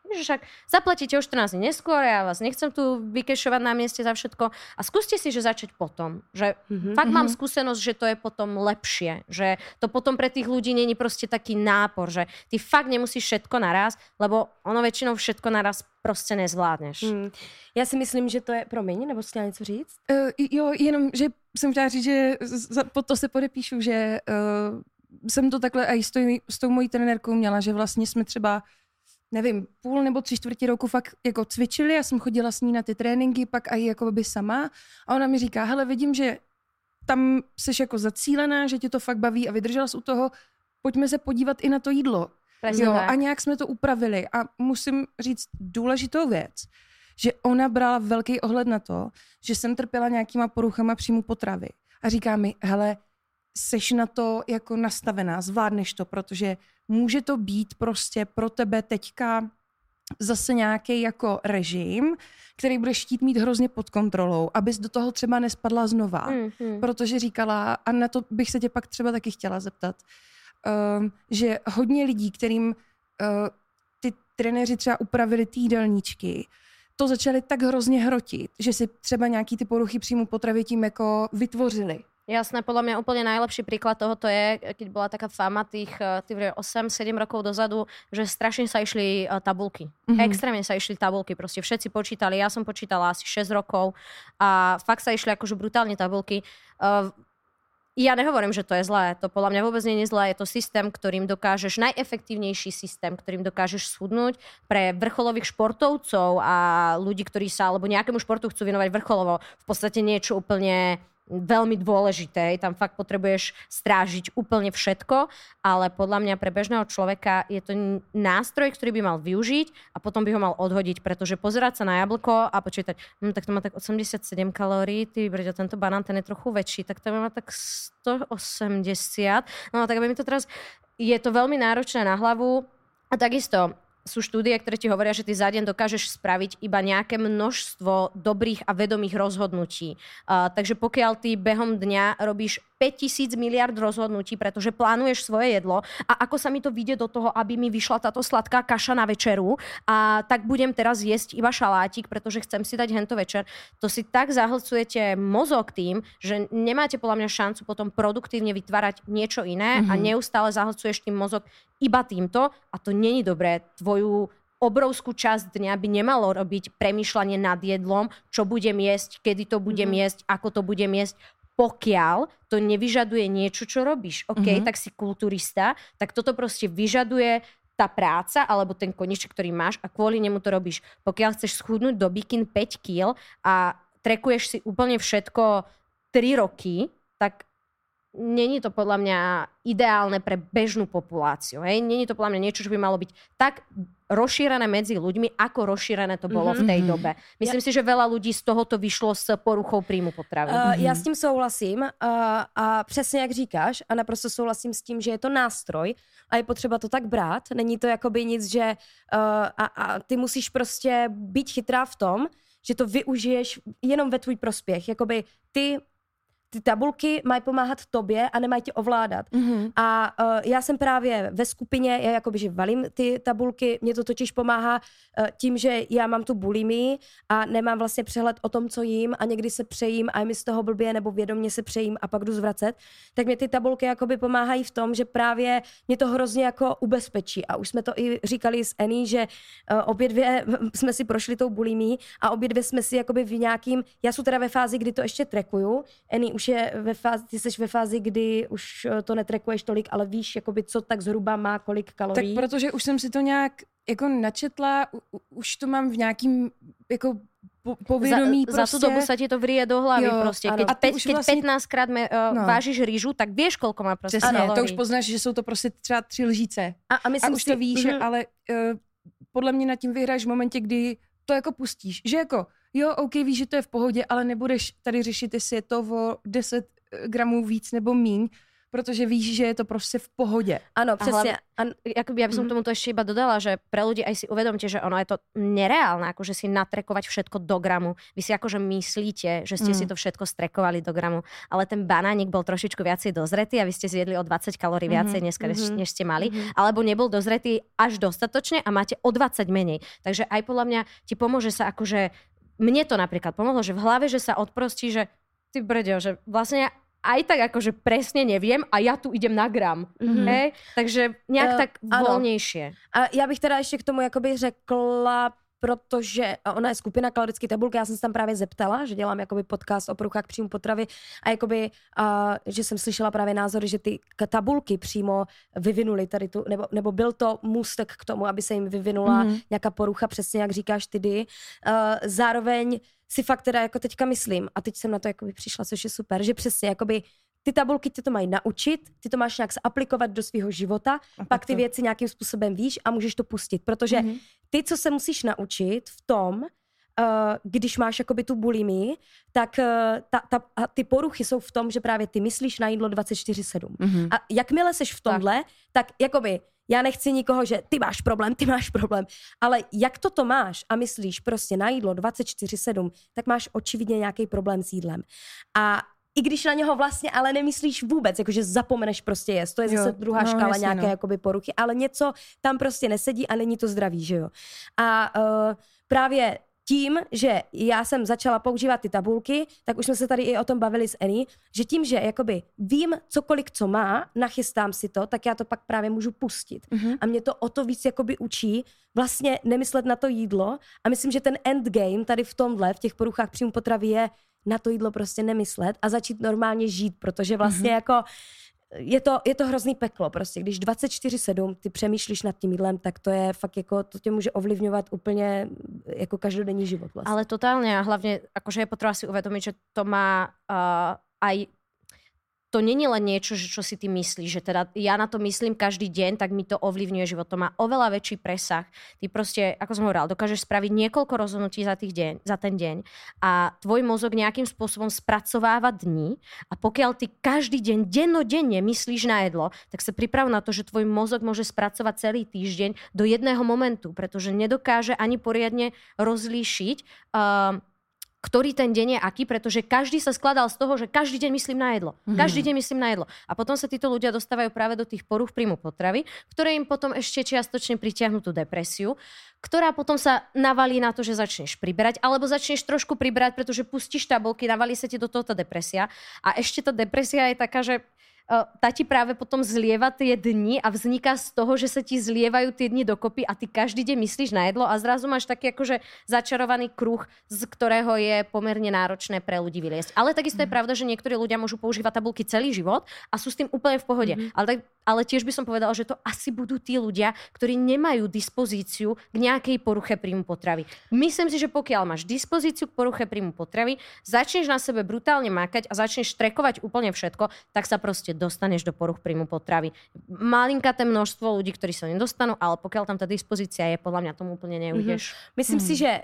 Že však zaplatíte o 14 dní neskôr, ja vás nechcem tu vykešovať na mieste za všetko a skúste si, že začať potom. Že fakt mám skúsenosť, že to je potom lepšie. Že to potom pre tých ľudí není proste taký nápor, že ty fakt nemusíš všetko naraz, lebo ono väčšinou všetko naraz prostě nezvládneš. Já si myslím, že to je... Promiň, nebo jsi chtěla něco říct? Jo, jenom, že jsem chtěla říct, že pod to se podepíšu, že jsem to takhle i s tou mojí trenérkou měla, že vlastně jsme třeba, nevím, 0,5 nebo 3/4 roku fakt jako cvičili, já jsem chodila s ní na ty tréninky, pak i jako by sama a ona mi říká, hele, vidím, že tam seš jako zacílená, že tě to fakt baví a vydržela jsi u toho, pojďme se podívat i na to jídlo. Jo, a nějak jsme to upravili a musím říct důležitou věc, že ona brala velký ohled na to, že jsem trpěla nějakýma poruchama příjmu potravy a říká mi, hele, seš na to jako nastavená, zvládneš to, protože může to být prostě pro tebe teďka zase nějaký jako režim, který budeš chtít mít hrozně pod kontrolou, abys do toho třeba nespadla znova, protože říkala, a na to bych se tě pak třeba taky chtěla zeptat, že hodně lidí, kterým ty trenéři třeba upravili ty jídelníčky, to začali tak hrozně hrotit, že si třeba nějaký ty poruchy příjmu potravy tím jako vytvořili. Jasné, podľa mňa úplne najlepší príklad tohoto je, keď bola taká fama tých 8-7 rokov dozadu, že strašne sa išli tabulky. Extrémne sa išli tabulky, proste všetci počítali, ja som počítala asi 6 rokov a fakt sa išli akože brutálne tabulky. Ja nehovorím, že to je zlé, to podľa mňa vôbec nie je zlé, je to systém, ktorým dokážeš, najefektívnejší systém, ktorým dokážeš schudnúť pre vrcholových športovcov a ľudí, ktorí sa alebo nejakému športu chcú venovať vrcholovo, v podstate niečo úplne veľmi dôležité. Tam fakt potrebuješ strážiť úplne všetko, ale podľa mňa pre bežného človeka je to nástroj, ktorý by mal využiť a potom by ho mal odhodiť, pretože pozerať sa na jablko a počítať, tak to má tak 87 kalórií, ty brďo, tento banán, ten je trochu väčší, tak to má tak 180. No tak aby mi to teraz... Je to veľmi náročné na hlavu a takisto sú štúdie, ktoré ti hovoria, že ty za deň dokážeš spraviť iba nejaké množstvo dobrých a vedomých rozhodnutí. Takže pokiaľ ty behom dňa robíš 5000 miliard rozhodnutí, pretože plánuješ svoje jedlo a ako sa mi to vyjde do toho, aby mi vyšla táto sladká kaša na večeru a tak budem teraz jesť iba šalátik, pretože chcem si dať hento večer, to si tak zahlcujete mozog tým, že nemáte podľa mňa šancu potom produktívne vytvárať niečo iné a neustále zahlcuješ tým mozog iba týmto a to není dobré. Tvoju obrovskú časť dňa by nemalo robiť premýšľanie nad jedlom, čo budem jesť, kedy to budem jesť, ako to budem jesť, pokiaľ to nevyžaduje niečo, čo robíš. OK, tak si kulturista, tak toto proste vyžaduje tá práca alebo ten koníček, ktorý máš a kvôli nemu to robíš. Pokiaľ chceš schudnúť do bikin 5 kg a trekuješ si úplne všetko 3 roky, tak není to podľa mňa ideálne pre bežnú populáciu. Hej? Není to podľa mňa niečo, čo by malo byť tak rozšírené medzi ľuďmi, ako rozšírené to bolo v tej dobe. Myslím si, že veľa ľudí z tohoto vyšlo s poruchou príjmu potravy. Já s tím souhlasím a přesně jak říkáš a naprosto souhlasím s tím, že je to nástroj a je potřeba to tak brát. Není to jakoby nic, že a ty musíš prostě být chytrá v tom, že to využiješ jenom ve tvůj prospěch. Jakoby ty tabulky mají pomáhat tobě a nemají tě ovládat. A já jsem právě ve skupině, já jakoby, že valím ty tabulky, mě to totiž pomáhá tím, že já mám tu bulimii a nemám vlastně přehled o tom, co jím a někdy se přejím a je mi z toho blbě nebo vědomě se přejím a pak jdu zvracet, tak mě ty tabulky jakoby pomáhají v tom, že právě mě to hrozně jako ubezpečí a už jsme to i říkali s Annie, že obě dvě jsme si prošli tou bulimii a obě dvě jsme si jakoby v nějakým, já jsem teda ve fázi, kdy to ještě trekuju, Annie už je ve fázi, ty jsi ve fázi, kdy už to netrekuješ tolik, ale víš, jakoby, co tak zhruba má kolik kalorií? Tak protože už jsem si to nějak jako načetla, už to mám v nějakým jako povědomí za tú dobu sa ti to vrie do hlavy proste. Keď vlastně... 15 krát vážiš rýžu, tak vieš, koľko má proste kalórií. To už poznáš, že jsou to prostě třeba 3 lžíce. A myslím už to víš, ale podle mě nad tím vyhráš v momentě, kdy to jako pustíš. Že jako, jo, OK, víš, že to je v pohodě, ale nebudeš tady řešit, jestli je to o 10 gramů víc nebo míň, protože víš, že je to prostě v pohodě. Ano, přesně. Ja by som tomu to ešte iba dodala, že pre ľudí aj si uvedomte, že ono je to nereálne, akože si natrekovať všetko do gramu. Vy si akože myslíte, že ste si to všetko strekovali do gramu, ale ten banánik bol trošičku viacej dozretý a vy ste zjedli o 20 kalórií viacej dneska, než ste mali, alebo nebol dozretý až dostatočne a máte o 20 menej. Takže aj podľa mňa ti pomôže sa akože, mne to napríklad pomohlo, že v hlave, že sa odprostí, že ty brďo, že vlastne aj tak akože presne neviem a ja tu idem na gram. Hej? Takže nejak tak volnějšie. A já bych teda ještě k tomu jakoby řekla, protože ona je skupina kalorické tabulky, já jsem se tam právě zeptala, že dělám jakoby podcast o poruchách příjmu potravy a jakoby, že jsem slyšela právě názory, že ty tabulky přímo vyvinuli tady tu, nebo byl to můstek k tomu, aby se jim vyvinula nějaká porucha, přesně jak říkáš ty. Zároveň si fakt teda jako teďka myslím, a teď jsem na to jakoby přišla, což je super, že přesně jakoby ty tabulky tě to mají naučit, ty to máš nějak aplikovat do svého života, pak ty věci nějakým způsobem víš a můžeš to pustit, protože ty, co se musíš naučit v tom, když máš jakoby tu bulimii, tak ty poruchy jsou v tom, že právě ty myslíš na jídlo 24/7. A jakmile seš v tomhle, tak jakoby já nechci nikoho, že ty máš problém, ale jak toto máš a myslíš prostě na jídlo 24/7, tak máš očividně nějaký problém s jídlem. A i když na něho vlastně ale nemyslíš vůbec, jakože zapomeneš prostě jíst. To je zase druhá škála nějaké jakoby poruchy, ale něco tam prostě nesedí a není to zdravý, že jo. A právě tím, že já jsem začala používat ty tabulky, tak už jsme se tady i o tom bavili s Annie, že tím, že jakoby vím cokoliv, co má, nachystám si to, tak já to pak právě můžu pustit. A mě to o to víc jakoby učí vlastně nemyslet na to jídlo a myslím, že ten endgame tady v tomhle, v těch poruchách příjmu potravy je na to jídlo prostě nemyslet a začít normálně žít, protože vlastně jako je to hrozný peklo prostě. Když 24/7 ty přemýšlíš nad tím jídlem, tak to je fakt jako, to tě může ovlivňovat úplně jako každodenní život vlastně. Ale totálne a hlavne akože je potreba si uvedomiť, že to má aj to není len niečo, čo si ty myslíš, že teda ja na to myslím každý deň, tak mi to ovlivňuje život. To má oveľa väčší presah. Ty proste, ako som hovorila, dokážeš spraviť niekoľko rozhodnutí za ten deň a tvoj mozog nejakým spôsobom spracováva dní a pokiaľ ty každý deň, dennodenne myslíš na jedlo, tak sa priprav na to, že tvoj mozog môže spracovať celý týždeň do jedného momentu, pretože nedokáže ani poriadne rozlíšiť ktorý ten deň je aký, pretože každý sa skladal z toho, že každý deň myslím na jedlo. Každý deň myslím na jedlo. A potom sa títo ľudia dostávajú práve do tých porúch príjmu potravy, ktoré im potom ešte čiastočne pritiahnu tú depresiu, ktorá potom sa navalí na to, že začneš priberať, alebo začneš trošku priberať, pretože pustíš tabulky, navalí sa ti do toho tá depresia. A ešte tá depresia je taká, že tá ti práve potom zlieva tie dni a vzniká z toho, že sa ti zlievajú tie dni dokopy a ty každý deň myslíš na jedlo a zrazu máš taký akože začarovaný kruh, z ktorého je pomerne náročné pre ľudí vyliesť. Ale takisto je pravda, že niektorí ľudia môžu používať tabulky celý život a sú s tým úplne v pohode. Ale tiež by som povedala, že to asi budú tí ľudia, ktorí nemajú dispozíciu k nejakej poruche príjmu potravy. Myslím si, že pokiaľ máš dispozíciu k poruche príjmu potravy, začneš na sebe brutálne makať a začneš trekovať úplne všetko, tak sa proste dostaneš do poruch príjmu potravy. Malinkaté množstvo ľudí, ktorí sa nedostanú, ale pokiaľ tam tá dispozícia je, podľa mňa tomu úplne neujdeš. Myslím si, že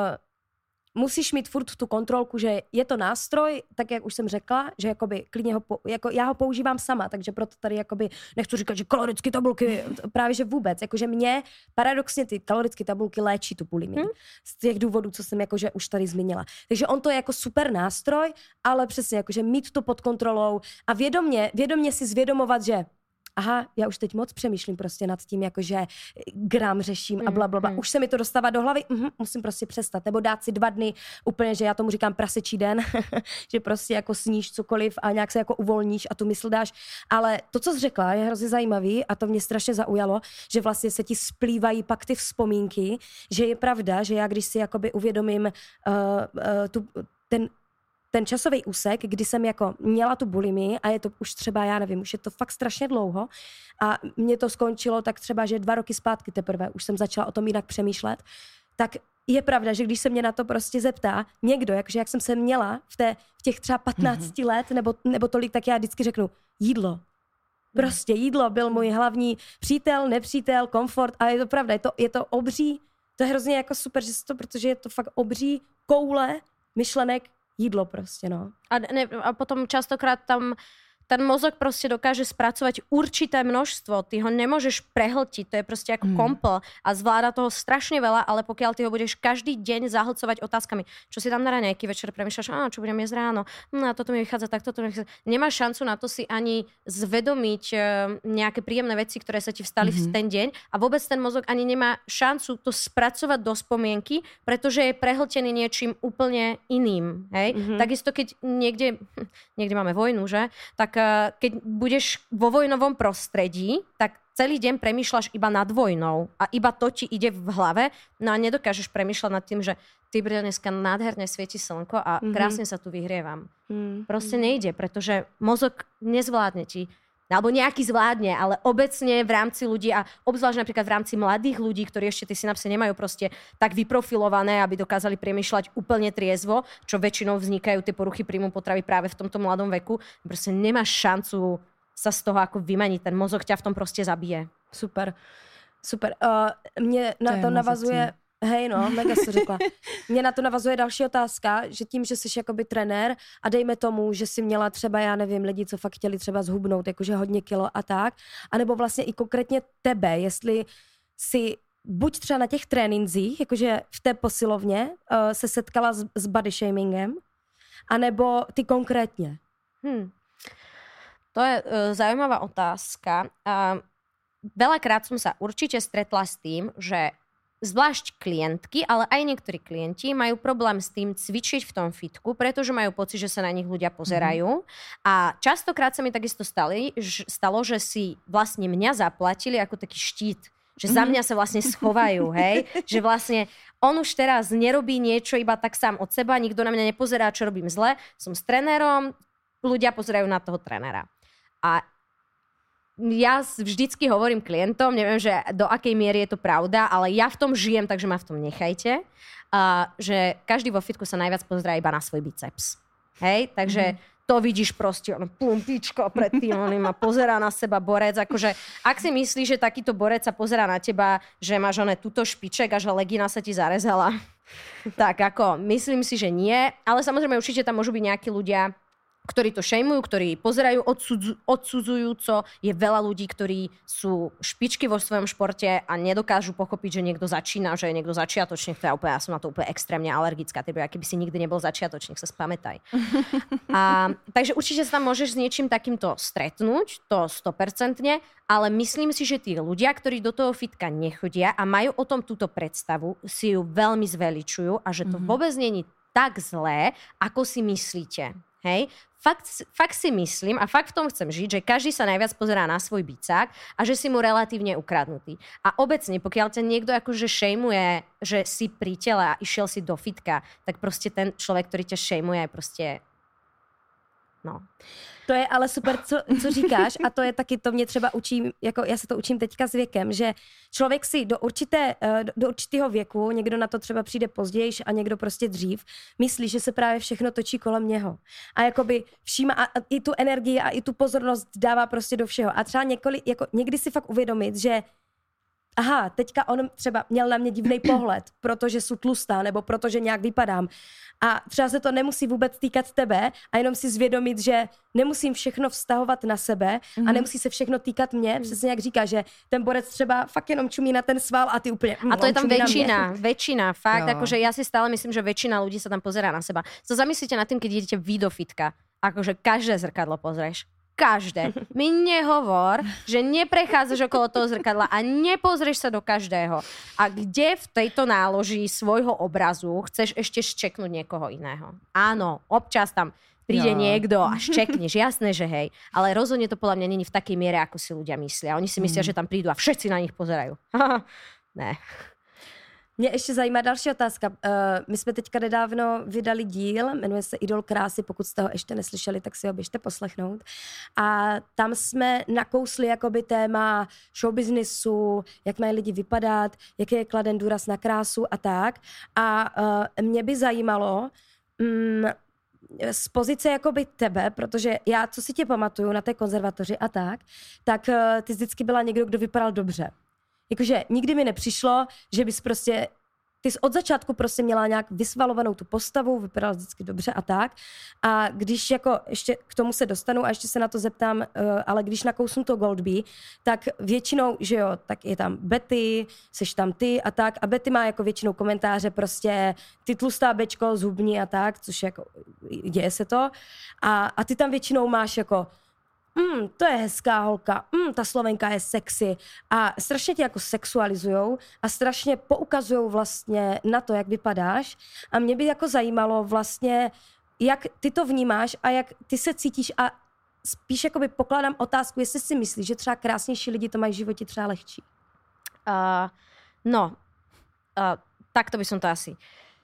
musíš mít furt tu kontrolku, že je to nástroj, tak jak už jsem řekla, že jakoby klidně jako já ho používám sama, takže proto tady jakoby nechci říkat, že kalorické tabulky, právě že vůbec, jakože mě paradoxně ty kalorické tabulky léčí tu bulimii. Z těch důvodů, co jsem jakože už tady zmínila. Takže on to je jako super nástroj, ale přesně jakože mít to pod kontrolou a vědomě si zvědomovat, že aha, já už teď moc přemýšlím prostě nad tím, jakože gram řeším a blablabla. Už se mi to dostává do hlavy, musím prostě přestat. Nebo dát si 2 dny úplně, že já tomu říkám prasečí den, že prostě jako sníš cokoliv a nějak se jako uvolníš a tu mysl dáš. Ale to, co jsi řekla, je hrozně zajímavý a to mě strašně zaujalo, že vlastně se ti splývají pak ty vzpomínky, že je pravda, že já když si jakoby uvědomím ten časový úsek, kdy jsem jako měla tu bulimii a je to už třeba, já nevím, už je to fakt strašně dlouho a mně to skončilo tak třeba, že 2 roky zpátky teprve už jsem začala o tom jinak přemýšlet, tak je pravda, že když se mě na to prostě zeptá někdo, jakože jak jsem se měla v těch třeba 15 let nebo tolik, tak já vždycky řeknu jídlo. Prostě jídlo byl můj hlavní přítel, nepřítel, komfort a je to pravda, je to obří, to je hrozně jako super, že to, protože je to fakt obří koule myšlenek jídlo prostě, no. A potom častokrát tam ten mozog proste dokáže spracovať určité množstvo, ty ho nemôžeš prehltiť, to je proste ako kompl a zvláda toho strašne veľa, ale pokiaľ ty ho budeš každý deň zahlcovať otázkami, čo si dám na raňajky, večer premýšľaš, čo budem jesť ráno, a toto mi vychádza tak, toto mi vychádza. Nemáš šancu na to si ani zvedomiť nejaké príjemné veci, ktoré sa ti vstali v ten deň a vôbec ten mozog ani nemá šancu to spracovať do spomienky, pretože je prehltený niečím úplne iným. Hej? Takisto, keď niekde máme vojnu, že? Tak keď budeš vo vojnovom prostredí, tak celý deň premýšľaš iba nad vojnou a iba to ti ide v hlave, no a nedokážeš premýšľať nad tým, že ty dneska nádherne svieti slnko a krásne sa tu vyhrievam. Proste nejde, pretože mozog nezvládne ti, alebo nejaký zvládne, ale obecne v rámci ľudí a obzvlášť napríklad v rámci mladých ľudí, ktorí ešte tie synapse nemajú proste tak vyprofilované, aby dokázali premýšľať úplne triezvo, čo väčšinou vznikajú tie poruchy príjmu potravy práve v tomto mladom veku. Proste nemáš šancu sa z toho ako vymaniť. Ten mozog ťa v tom proste zabije. Super. Mně na to navazuje... Hej no, mega jsi řekla. Mě na to navazuje další otázka, že tím, že jsi jakoby trenér a dejme tomu, že si měla třeba, já nevím, lidi, co fakt chtěli třeba zhubnout, jakože hodně kilo a tak, anebo vlastně i konkrétně tebe, jestli si buď třeba na těch tréninzích, jakože v té posilovně se setkala s body shamingem, anebo ty konkrétně. To je zaujímavá otázka. Veľakrát som sa určite stretla s tým, že zvlášť klientky, ale aj niektorí klienti majú problém s tým cvičiť v tom fitku, pretože majú pocit, že sa na nich ľudia pozerajú. A častokrát sa mi takisto stalo, že si vlastne mňa zaplatili ako taký štít. Že za mňa sa vlastne schovajú, hej? Že vlastne on už teraz nerobí niečo iba tak sám od seba, nikto na mňa nepozerá, čo robím zle. Som s trénerom, ľudia pozerajú na toho trénera. A ja vždycky hovorím klientom, neviem, že do akej miery je to pravda, ale ja v tom žijem, takže ma v tom nechajte, že každý vo fitku sa najviac pozerá iba na svoj biceps. Hej? Takže to vidíš proste, plumpičko predtým, on ma pozerá na seba borec, akože ak si myslíš, že takýto borec sa pozerá na teba, že máš túto špiček a že legina sa ti zarezala, tak ako myslím si, že nie, ale samozrejme určite tam môžu byť nejakí ľudia, ktorí to šejmujú, ktorí pozerajú odsudzujúco. Je veľa ľudí, ktorí sú špičky vo svojom športe a nedokážu pochopiť, že niekto začína, že je niekto začiatočník. Ja som na to úplne extrémne alergická. Tebe, keby si nikdy nebol začiatočník, sa spamätaj. Takže určite sa tam môžeš s niečím takýmto stretnúť, to 100%, ale myslím si, že tí ľudia, ktorí do toho fitka nechodia a majú o tom túto predstavu, si ju veľmi zveličujú a že to vôbec nie je tak zlé, ako si myslíte. Hej? Fakt si myslím a fakt v tom chcem žiť, že každý sa najviac pozerá na svoj bicák a že si mu relatívne ukradnutý. A obecne, pokiaľ ťa niekto akože šejmuje, že si pri tele a išiel si do fitka, tak proste ten človek, ktorý ťa šejmuje, je proste... No. To je ale super, co říkáš, a to je taky, to mě třeba učím, jako já se to učím teďka s věkem, že člověk si do určitého věku, někdo na to třeba přijde později a někdo prostě dřív, myslí, že se právě všechno točí kolem něho. A jakoby všíma a i tu energii a i tu pozornost dává prostě do všeho. A třeba někdy si fakt uvědomit, že aha, teďka on třeba měl na mě divný pohled, protože jsou tlustá nebo protože nějak vypadám. A třeba se to nemusí vůbec týkat tebe a jenom si zvědomit, že nemusím všechno vztahovat na sebe a nemusí se všechno týkat mě. Přesně jak říká, že ten borec třeba fakt jenom čumí na ten sval a ty úplně... A to je tam väčšina, fakt. Akože ja si stále myslím, že väčšina ľudí sa tam pozerá na seba. So zamyslite nad tým, keď idete vy do fitka. Akože každé zrkadlo pozrieš. Každé. Mi nehovor, že neprechádzaš okolo toho zrkadla a nepozrieš sa do každého. A kde v tejto náloží svojho obrazu chceš ešte ščeknúť niekoho iného? Áno, občas tam príde niekto a ščekneš, jasné, že hej. Ale rozhodne to podľa mňa není v takej miere, ako si ľudia myslia. Oni si myslia, že tam prídu a všetci na nich pozerajú. Ne. Mě ještě zajímá další otázka. My jsme teďka nedávno vydali díl, jmenuje se Idol krásy, pokud jste ho ještě neslyšeli, tak si ho běžte poslechnout. A tam jsme nakousli jakoby téma showbiznisu, jak mají lidi vypadat, jaký je kladen důraz na krásu a tak. A mě by zajímalo z pozice jakoby tebe, protože já, co si tě pamatuju na té konzervatoři a tak ty vždycky byla někdo, kdo vypadal dobře. Jakože nikdy mi nepřišlo, že bys prostě ty jsi od začátku prostě měla nějak vysvalovanou tu postavu, vypadala vždycky dobře a tak. A když jako ještě k tomu se dostanu a ještě se na to zeptám, ale když nakousnu to Goldby, tak většinou, že jo, tak je tam Betty, seš tam ty a tak. A Betty má jako většinou komentáře prostě ty tlustá bečko, zhubní a tak, což jako děje se to. A ty tam většinou máš jako to je hezká holka, ta Slovenka je sexy a strašně tě jako sexualizujou a strašně poukazujou vlastně na to, jak vypadáš a mě by jako zajímalo vlastně, jak ty to vnímáš a jak ty se cítíš a spíš jakoby pokládám otázku, jestli si myslíš, že třeba krásnější lidi to mají v životě třeba lehčí. Takto by som to asi...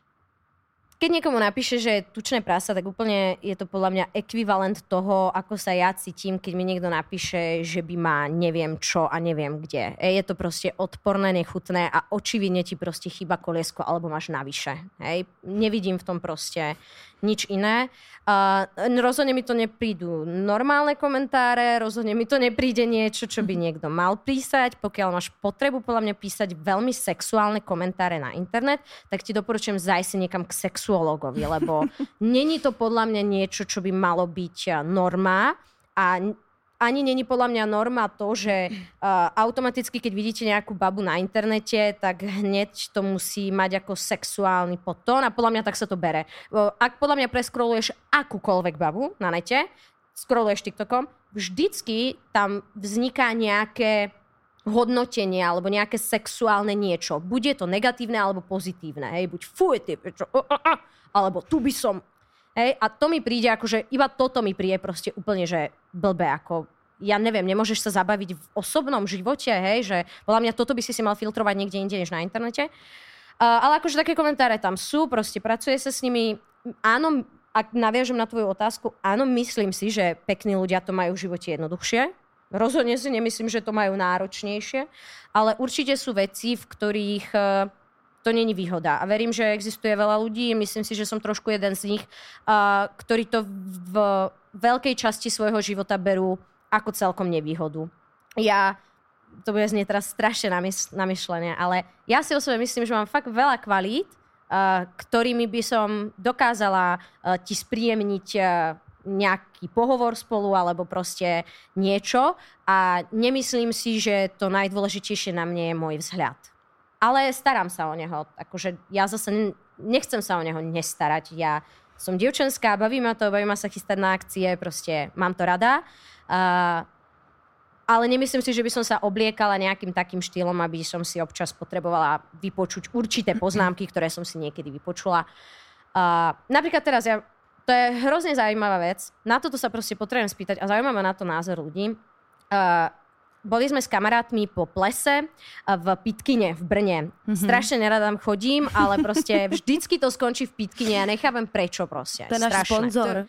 Keď niekomu napíše, že je tučné prasa, tak úplne je to podľa mňa ekvivalent toho, ako sa ja cítim, keď mi niekto napíše, že by ma neviem čo a neviem kde. Je to proste odporné, nechutné a očividne ti proste chýba koliesko alebo máš navyše. Hej? Nevidím v tom proste nič iné. Rozhodne mi to neprídu normálne komentáre, rozhodne mi to nepríde niečo, čo by niekto mal písať. Pokiaľ máš potrebu podľa mňa písať veľmi sexuálne komentáre na internet, tak ti doporučujem zájsť si niekam k sexuologovi, lebo není to podľa mňa niečo, čo by malo byť norma a ani není podľa mňa norma to, že automaticky, keď vidíte nejakú babu na internete, tak hneď to musí mať ako sexuálny podtón a podľa mňa tak sa to bere. Ak podľa mňa preskroluješ akúkoľvek babu na nete, scrolluješ TikTokom, vždycky tam vzniká nejaké hodnotenie alebo nejaké sexuálne niečo. Bude to negatívne alebo pozitívne. Hej? Buď fuj, ty, alebo tu by som... Hej, a to mi príde, akože iba toto mi príde proste úplne, že blbé, ako ja neviem, nemôžeš sa zabaviť v osobnom živote, hej, že podľa mňa toto by si mal filtrovať niekde inde než na internete. Ale akože také komentáre tam sú, proste pracuje sa s nimi. Áno, ak naviažem na tvoju otázku, áno, myslím si, že pekní ľudia to majú v živote jednoduchšie. Rozhodne si nemyslím, že to majú náročnejšie, ale určite sú veci, v ktorých... to není výhoda. A verím, že existuje veľa ľudí, myslím si, že som trošku jeden z nich, ktorí to v veľkej časti svojho života berú ako celkom nevýhodu. To bude znieť teraz strašne namyšlené, ale ja si o sebe myslím, že mám fakt veľa kvalít, ktorými by som dokázala ti spríjemniť nejaký pohovor spolu alebo proste niečo a nemyslím si, že to najdôležitejšie na mne je môj vzhľad. Ale starám sa o neho. Akože ja zase nechcem sa o neho nestarať. Ja som dievčenská, baví ma sa chystať na akcie, proste mám to rada. Ale nemyslím si, že by som sa obliekala nejakým takým štýlom, aby som si občas potrebovala vypočuť určité poznámky, ktoré som si niekedy vypočula. Napríklad teraz, to je hrozne zaujímavá vec. Na toto sa proste potrebujem spýtať a zaujíma ma na to názor ľudí. Boli sme s kamarátmi po plese v Pitkine v Brne. Strašne nerada tam chodím, ale proste vždycky to skončí v Pitkine a nechápem prečo proste. To je náš sponzor.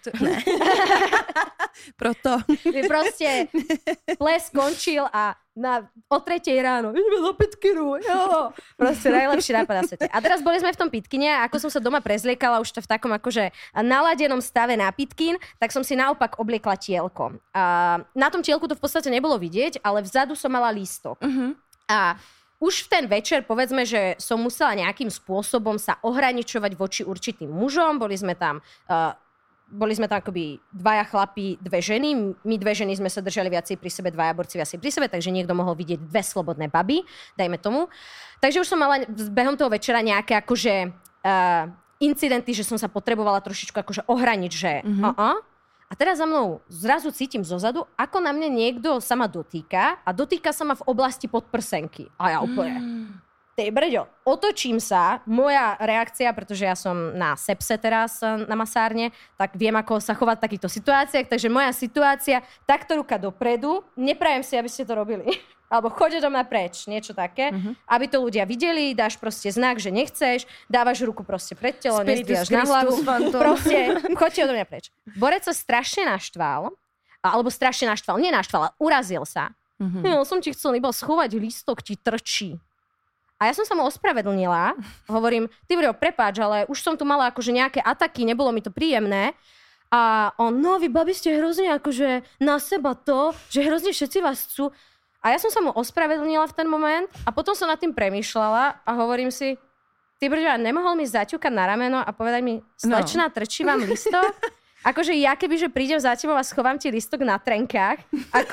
Proto. Proste ples skončil a o 3:00 ráno ideme do Pitkinu. Jo. Proste najlepší nápad na svete. A teraz boli sme v tom Pitkine a ako som sa doma prezliekala už to v takom akože naladenom stave na Pitkin, tak som si naopak obliekla tielko. Na tom tielku to v podstate nebolo vidieť, ale vzadu som mala lístok. A už v ten večer, povedzme, že som musela nejakým spôsobom sa ohraničovať voči určitým mužom. Boli sme tam akoby dvaja chlapi, dve ženy. My dve ženy sme sa držali viacej pri sebe, dvaja borci viacej pri sebe, takže niekto mohol vidieť dve slobodné baby, dajme tomu. Takže už som mala behom toho večera nejaké akože incidenty, že som sa potrebovala trošičku akože ohraniť, že A teraz za mnou zrazu cítim zozadu, ako na mne niekto sa ma dotýka a dotýka sa ma v oblasti podprsenky. A ja úplne... Tej brďo, otočím sa, moja reakcia, pretože ja som na sepse teraz na masárne, tak viem, ako sa chovať v takýchto situáciách, takže moja situácia, takto ruka dopredu, neprajem si, aby ste to robili. Alebo choď do mňa preč, niečo také, aby to ľudia videli, dáš proste znak, že nechceš, dávaš ruku proste pred telo, nezdvíjaš na hlavu, proste choďte odo mňa preč. Borec sa strašne naštval, nenaštval, ale urazil sa. Ja som ti chcel iba schovať lístok, ti trčí. A ja som sa mu ospravedlnila, hovorím, ty bro, prepáč, ale už som tu mala akože nejaké ataky, nebolo mi to príjemné. A on, no vy babi ste hrozne akože na seba to, že hrozne všetci vás chcú. A ja som sa mu ospravedlnila v ten moment a potom som nad tým premýšľala a hovorím si, ty brďo, nemohol mi zaťukať na rameno a povedať mi, slečna, trčí vám listok? Akože ja kebyže prídem za tebou a schovám ti listok na trenkách, ako...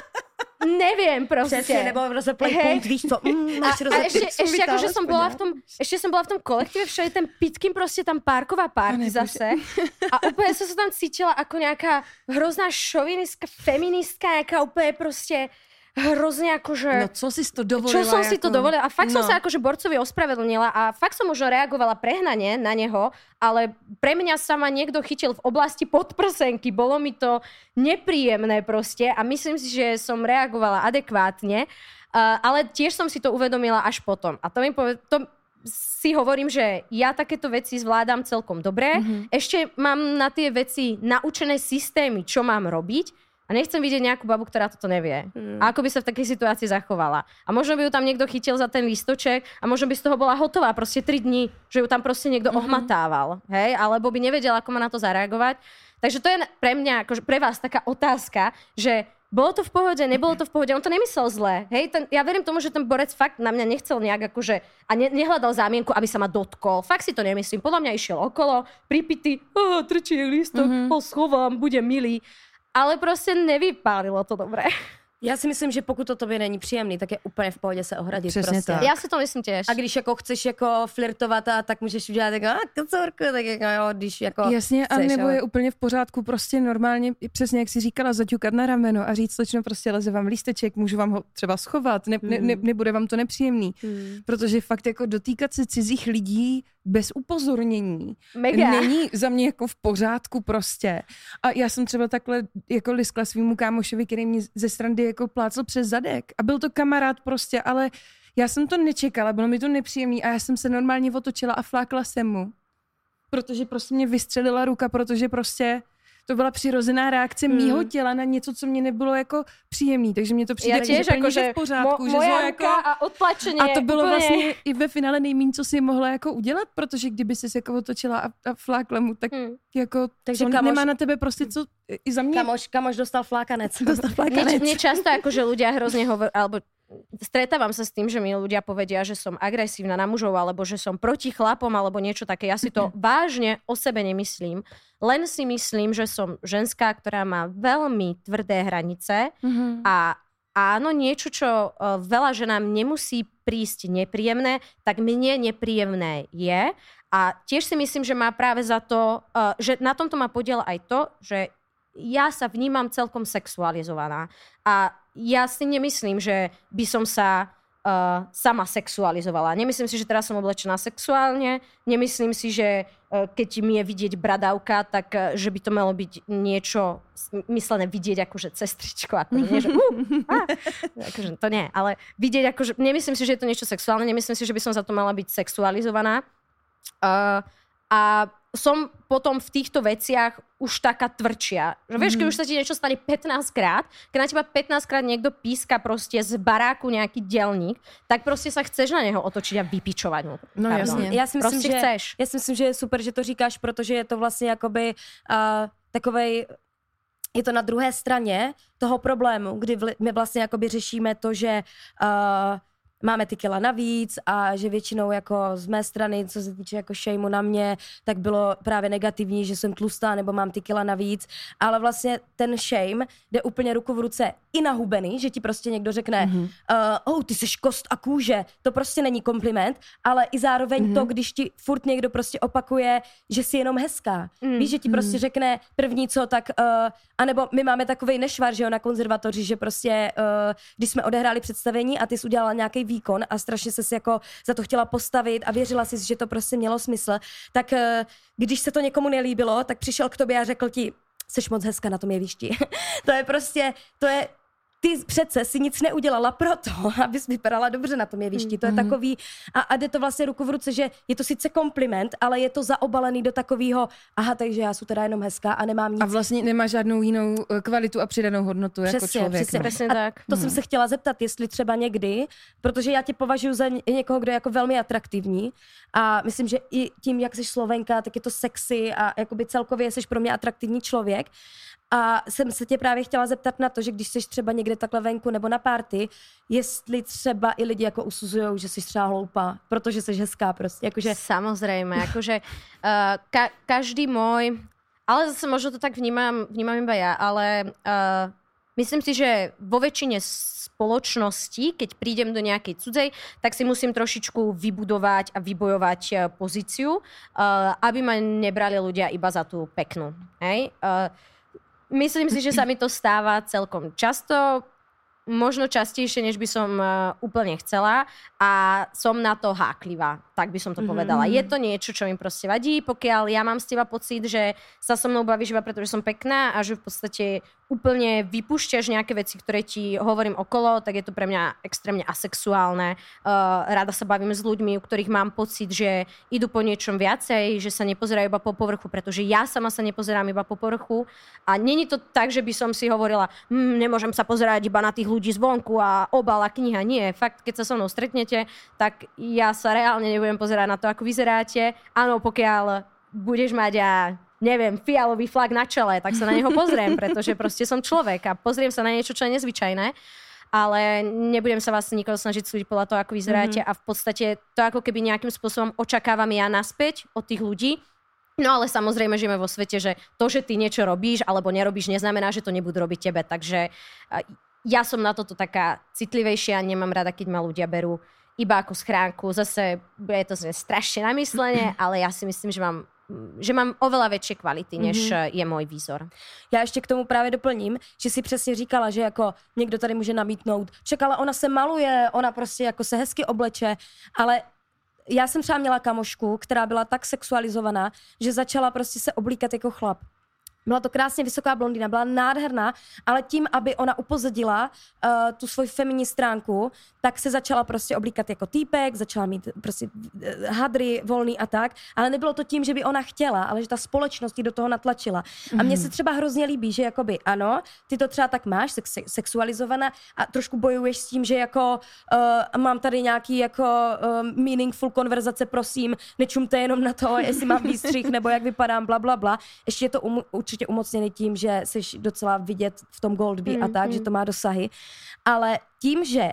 Neviem proste. Přesně, nebo rozepleť, víš co, máš rozepleť. Ešte akože som bola v tom kolektíve, všade ten Pitkin proste tam parková party zase. A úplne som sa tam cítila ako nejaká hrozná šovinistka, feministka, nejaká úplne proste hrozne akože... No co si to dovolila? Čo som si to dovolila? A fakt som sa akože borcovi ospravedlnila a fakt som možno reagovala prehnane na neho, ale pre mňa sa ma niekto chytil v oblasti podprsenky. Bolo mi to nepríjemné proste a myslím si, že som reagovala adekvátne, ale tiež som si to uvedomila až potom. A to si hovorím, že ja takéto veci zvládam celkom dobre. Ešte mám na tie veci naučené systémy, čo mám robiť. A nechcem vidieť nejakú babu, ktorá toto nevie. A ako by sa v takej situácii zachovala. A možno by ju tam niekto chytil za ten lístoček a možno by z toho bola hotová proste 3 dní, že ju tam proste niekto ohmatával. Hej? Alebo by nevedela, ako má na to zareagovať. Takže to je pre mňa, akože pre vás taká otázka, že bolo to v pohode, nebolo to v pohode, on to nemyslel zle. Hej? Ja verím tomu, že ten borec fakt na mňa nechcel nejak akože a nehľadal zámienku, aby sa ma dotkol. Fakt si to nemyslím. Podľa mňa išiel okolo, pripity, trčí lístok, schovám, bude milý. Ale prostě nevypálilo to dobré. Já si myslím, že pokud to tobě není příjemný, tak je úplně v pohodě se ohradit. Přesně prostě. tak. Já si to myslím těž. A když jako chceš jako flirtovat, tak můžeš udělat jako kocourku, tak jako jo, když jako jasně, chceš, a nebo ale... je úplně v pořádku prostě normálně, přesně jak jsi říkala, zaťukat na rameno a říct, slečno, prostě leze vám lísteček, můžu vám ho třeba schovat, nebude vám to nepříjemný. Protože fakt jako dotýkat se cizích lidí bez upozornění není za mě jako v pořádku prostě. A já jsem třeba takhle jako liskla svýmu kámošovi, který mě ze srandy jako plácel přes zadek. A byl to kamarád prostě, ale já jsem to nečekala, bylo mi to nepříjemný a já jsem se normálně otočila a flákla jsem mu. Protože prostě mě vystřelila ruka, protože prostě to byla přirozená reakce mýho těla na něco, co mě nebylo jako příjemný, takže mě to přijde že v pořádku. Že moja jako... ruka a odtlačení. A to bylo úplně... vlastně i ve finále nejméně, co si mohla jako udělat, protože kdyby jsi jako otočila a flákla mu, tak jako takže on nemá na tebe prostě co i za mě. Kamoš dostal flákanec. Mne často akože ľudia hrozne hovoria, alebo stretávam sa s tým, že mi ľudia povedia, že som agresívna na mužov, alebo že som proti chlapom, alebo niečo také. Ja si to vážne o sebe nemyslím. Len si myslím, že som ženská, ktorá má veľmi tvrdé hranice a áno, niečo, čo veľa ženám nemusí prísť nepríjemné, tak mne nepríjemné je. A tiež si myslím, že má práve za to, že na tomto má podiel aj to, že ja sa vnímam celkom sexualizovaná. A ja si nemyslím, že by som sa sama sexualizovala. Nemyslím si, že teraz som oblečená sexuálne. Nemyslím si, že keď mi je vidieť bradavka, tak že by to malo byť niečo myslené vidieť akože cez tričko. Akože nie, že akože to nie. Ale vidieť akože... Nemyslím si, že je to niečo sexuálne. Nemyslím si, že by som za to mala byť sexualizovaná. A som potom v týchto veciach už taká tvrdšia. Že vieš, keď už sa ti niečo stane 15 krát, keď na teba 15 krát niekto píska proste z baráku nejaký dělník, tak proste sa chceš na neho otočiť a vypičovať mu. No jasně. Já si myslím, že chceš. Já si myslím, že je super, že to říkáš, protože je to vlastně jakoby takovej... Je to na druhé straně toho problému, kdy my vlastně jakoby řešíme to, že máme ty kila navíc a že většinou jako z mé strany, co se týče jako shameu na mě, tak bylo právě negativní, že jsem tlustá nebo mám ty kila navíc, ale vlastně ten shame jde úplně ruku v ruce i na hubený, že ti prostě někdo řekne ty seš kost a kůže, to prostě není kompliment, ale i zároveň to, když ti furt někdo prostě opakuje, že jsi jenom hezká. Víš, že ti prostě řekne první co, tak anebo my máme takovej nešvar, že jo, na konzervatoři, že prostě když jsme odehráli představení a ty jsi udělala nějaký výkon a strašně se si jako za to chtěla postavit a věřila si, že to prostě mělo smysl, tak když se to někomu nelíbilo, tak přišel k tobě a řekl ti, seš moc hezká na tom jevišti. Ty přece si nic neudělala proto, abys vypadala dobře na tom jevišti. To je takový, a jde to vlastně ruku v ruce, že je to sice kompliment, ale je to zaobalený do takového, aha, takže já jsem teda jenom hezká a nemám nic. A vlastně nemá žádnou jinou kvalitu a přidanou hodnotu jako člověk. Přesně tak. To jsem se chtěla zeptat, jestli třeba někdy, protože já tě považuji za někoho, kdo je jako velmi atraktivní a myslím, že i tím, jak jsi Slovenka, tak je to sexy a jakoby celkově jsi pro mě atraktivní člověk. A jsem se tě právě chtěla zeptat na to, že když jsi třeba někde takhle venku nebo na party, jestli třeba i lidi jako usuzujou, že jsi třeba hloupá, protože jsi hezká prostě. Jakože... Samozrejme, akože každý môj, ale zase možno to tak vnímam iba ja, ale myslím si, že vo väčšine spoločnosti, keď prídem do nejakej cudzej, tak si musím trošičku vybudovať a vybojovať pozíciu, aby ma nebrali ľudia iba za tú peknú. Hej? Myslím si, že sa mi to stáva celkom často, možno častejšie, než by som úplne chcela a som na to háklivá, tak by som to povedala. Je to niečo, čo mi proste vadí, pokiaľ ja mám z teba pocit, že sa so mnou bavíš iba preto, že som pekná a že v podstate úplne vypúšťaš nejaké veci, ktoré ti hovorím okolo, tak je to pre mňa extrémne asexuálne. Rada sa bavím s ľuďmi, u ktorých mám pocit, že idú po niečom viacej, že sa nepozerajú iba po povrchu, pretože ja sama sa nepozerám iba po povrchu. A není to tak, že by som si hovorila, nemôžem sa pozerať iba na tých ľudí zvonku a obal a kniha. Nie, fakt, keď sa so mnou stretnete, tak ja sa reálne nebudem pozerať na to, ako vyzeráte. Áno, pokiaľ budeš mať neviem, fialový flag na čele, tak sa na neho pozriem, pretože proste som človek a pozriem sa na niečo, čo je nezvyčajné. Ale nebudem sa vás nikoho snažiť súdiť podľa toho, ako vyzeráte a v podstate to ako keby nejakým spôsobom očakávam ja naspäť od tých ľudí. No ale samozrejme žijeme vo svete, že to, že ty niečo robíš alebo nerobíš, neznamená, že to nebudú robiť tebe. Takže ja som na toto taká citlivejšia, nemám rada, keď ma ľudia berú iba ako schránku. Zase je to strašne namyslené, ale ja si myslím, že mám oveľa väčšie kvality, než je môj výzor. Já ještě k tomu právě doplním, že si přesně říkala, že jako někdo tady může namítnout, čekala, ona se maluje, ona prostě jako se hezky obleče, ale já jsem třeba měla kamošku, která byla tak sexualizovaná, že začala prostě se oblíkat jako chlap. Byla to krásně vysoká blondýna, byla nádherná, ale tím, aby ona upozadila tu svoji feminní stránku, tak se začala prostě oblíkat jako týpek, začala mít prostě hadry volný a tak, ale nebylo to tím, že by ona chtěla, ale že ta společnost ji do toho natlačila. A mně se třeba hrozně líbí, že jakoby ano, ty to třeba tak máš, sexualizovaná a trošku bojuješ s tím, že jako mám tady nějaký jako meaningful konverzace, prosím, nečumte jenom na to, jestli mám výstřih nebo jak vypadám, bla, bla, bla. Ještě je to určitě umocněný tím, že jsi docela vidět v tom Goldby a tak, že to má dosahy. Ale tím, že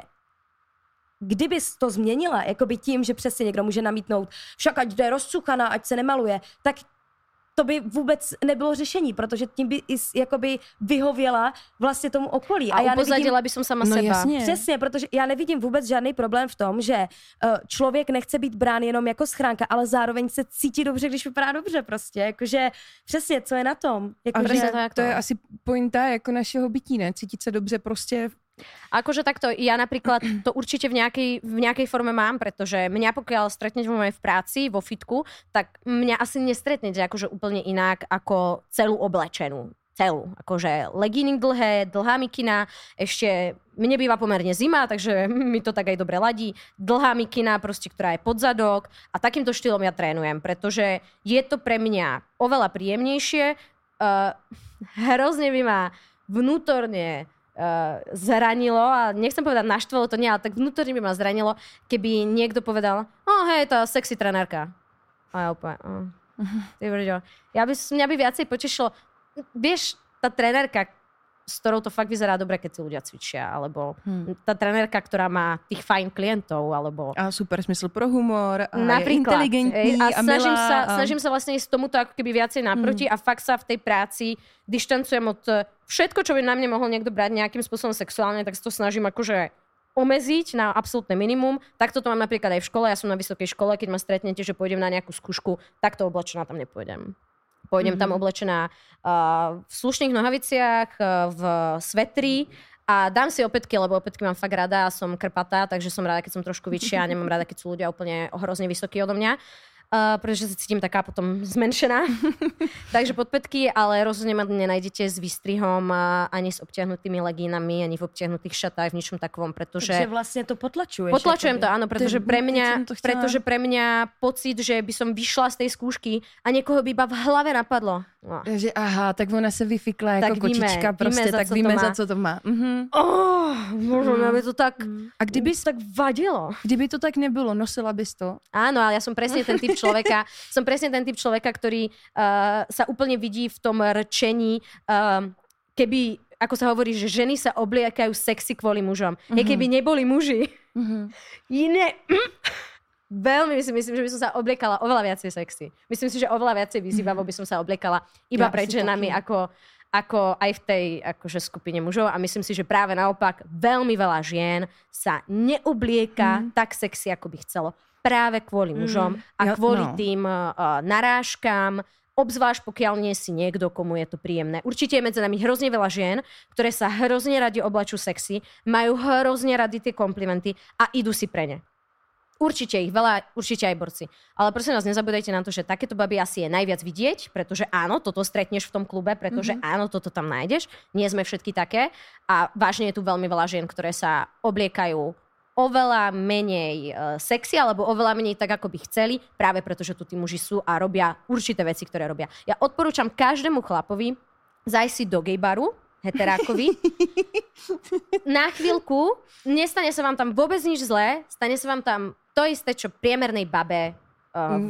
kdybys to změnila, jakoby tím, že přesně někdo může namítnout, však ať jde rozcuchaná, ať se nemaluje, tak to by vůbec nebylo řešení, protože tím by jakoby vyhověla vlastně tomu okolí. A upozadila by som sama seba. Jasně. Přesně, protože já nevidím vůbec žádný problém v tom, že člověk nechce být brán jenom jako schránka, ale zároveň se cítí dobře, když vypadá dobře prostě. Jakože přesně, co je na tom. Jako, to je asi pointa jako našeho bytí, ne? Cítit se dobře prostě. Akože takto, ja napríklad to určite v nejakej forme mám, pretože mňa pokiaľ stretnete v práci, vo fitku, tak mňa asi nestretnete akože úplne inak ako celú oblečenú. Celú. Akože legíny dlhá mikina, ešte mne býva pomerne zima, takže mi to tak aj dobre ladí. Dlhá mikina, proste, ktorá je pod zadok a takýmto štýlom ja trénujem, pretože je to pre mňa oveľa príjemnejšie. Hrozne by ma vnútorne zranilo a nechcem povedať naštvalo to nie, ale tak vnútorne by ma zranilo, keby niekto povedal, hej, tá sexy trenérka. A ja úplne, mňa by viacej potešilo, vieš, tá trenérka, s ktorou to fakt vyzerá dobre, keď si ľudia cvičia, alebo tá trenérka, ktorá má tých fajn klientov, alebo... A super smysl pro humor, a napríklad, je inteligentní a milá. Snažím sa vlastne ísť tomuto ako keby viacej naproti a fakt sa v tej práci dištancujem od všetko, čo by na mne mohol niekto brať nejakým spôsobom sexuálne, tak sa to snažím akože omeziť na absolútne minimum. Takto to mám napríklad aj v škole, ja som na vysokej škole, keď ma stretnete, že pôjdem na nejakú skúšku, takto oblečená tam nepôjdem. Pôjdem tam oblečená v slušných nohaviciach, v svetri a dám si opätky, lebo opätky mám fakt rada a som krpatá, takže som rada, keď som trošku vyššia a nemám rada, keď sú ľudia úplne hrozne vysokí odo mňa. Pretože sa cítim taká potom zmenšená. Takže podpätky, ale rozhodne ma nenájdete s výstrihom ani s obtiahnutými legínami, ani v obtiahnutých šatách, v ničom takovom, pretože... Takže vlastne to potlačuješ. Potlačujem to, áno, pretože pre mňa pocit, že by som vyšla z tej skúšky a niekoho by iba v hlave napadlo. No. Že aha, tak ona se vyfikla jako kočička, prostě, tak víme, za co to má. Možno by to tak... A kdyby tak vadilo. Kdyby to tak nebylo, nosila bys to? Áno, ale ja som presne ten typ človeka, ktorý sa úplne vidí v tom rčení keby, ako sa hovorí, že ženy sa obliekajú sexy kvôli mužom. Keby neboli muži, veľmi si myslím, že by som sa obliekala oveľa viacej sexy. Myslím si, že oveľa viacej vyzývavo by som sa obliekala iba pred ženami, ako aj v tej akože skupine mužov. A myslím si, že práve naopak veľmi veľa žien sa neoblieka tak sexy, ako by chcelo. Práve kvôli mužom a kvôli tým narážkam, obzvlášť pokiaľ nie si niekto, komu je to príjemné. Určite je medzi nami hrozne veľa žien, ktoré sa hrozne radi oblačú sexy, majú hrozne radi tie komplimenty a idú si pre ne. Určite ich veľa, určite aj borci. Ale prosím vás, nezabúdajte na to, že takéto baby asi je najviac vidieť, pretože áno, toto stretneš v tom klube, pretože áno, toto tam nájdeš. Nie sme všetky také. A vážne je tu veľmi veľa žien, ktoré sa obliekajú oveľa menej sexy, alebo oveľa menej tak, ako by chceli, práve preto, že tu tí muži sú a robia určité veci, ktoré robia. Ja odporúčam každému chlapovi zajsť si do gaybaru, heterákovi. Na chvíľku, nestane sa vám tam vôbec nič zlé, stane sa vám tam to isté, čo priemernej babe v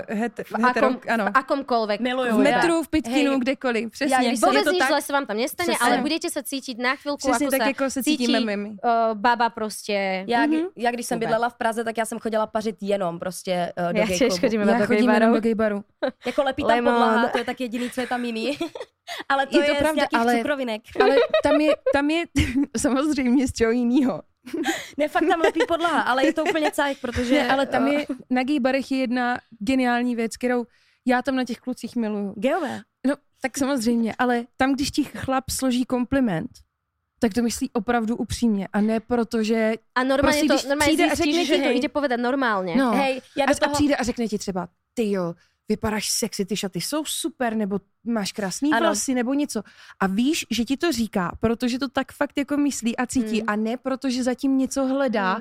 akomkoľvek. V metru, v Pitkinu, kdekoľvek. Přesně. Vôbec nič zle sa vám tam nestane, ale budete sa cítiť na chvíľku, přesně ako tak, jako se cítí baba prostě. Já když jsem bydlela v Praze, tak já jsem chodila pařit jenom prostě do ja tiež chodím do gaybaru. Jako lepí tam podlaha, to je tak jediný, co je tam jiný. Ale to je z nějakých cukrovinek. Ale tam je samozřejmě z čeho jinýho. Ne, fakt tam lepí podlaha, ale je to úplně cajk, protože... Ne, ale tam je, na gaybarech je jedna geniální věc, kterou já tam na těch klucích miluju. Geové? No, tak samozřejmě, ale tam, když ti chlap složí kompliment, tak to myslí opravdu upřímně a ne proto, že... A normálně prostě, to, normálně zjistíš, že to ide povedať normálně. No, hej, a přijde a řekne ti třeba, ty jo, vypadáš sexy, ty šaty jsou super, nebo máš krásný vlasy, nebo něco. A víš, že ti to říká, protože to tak fakt jako myslí a cítí a ne protože zatím něco hledá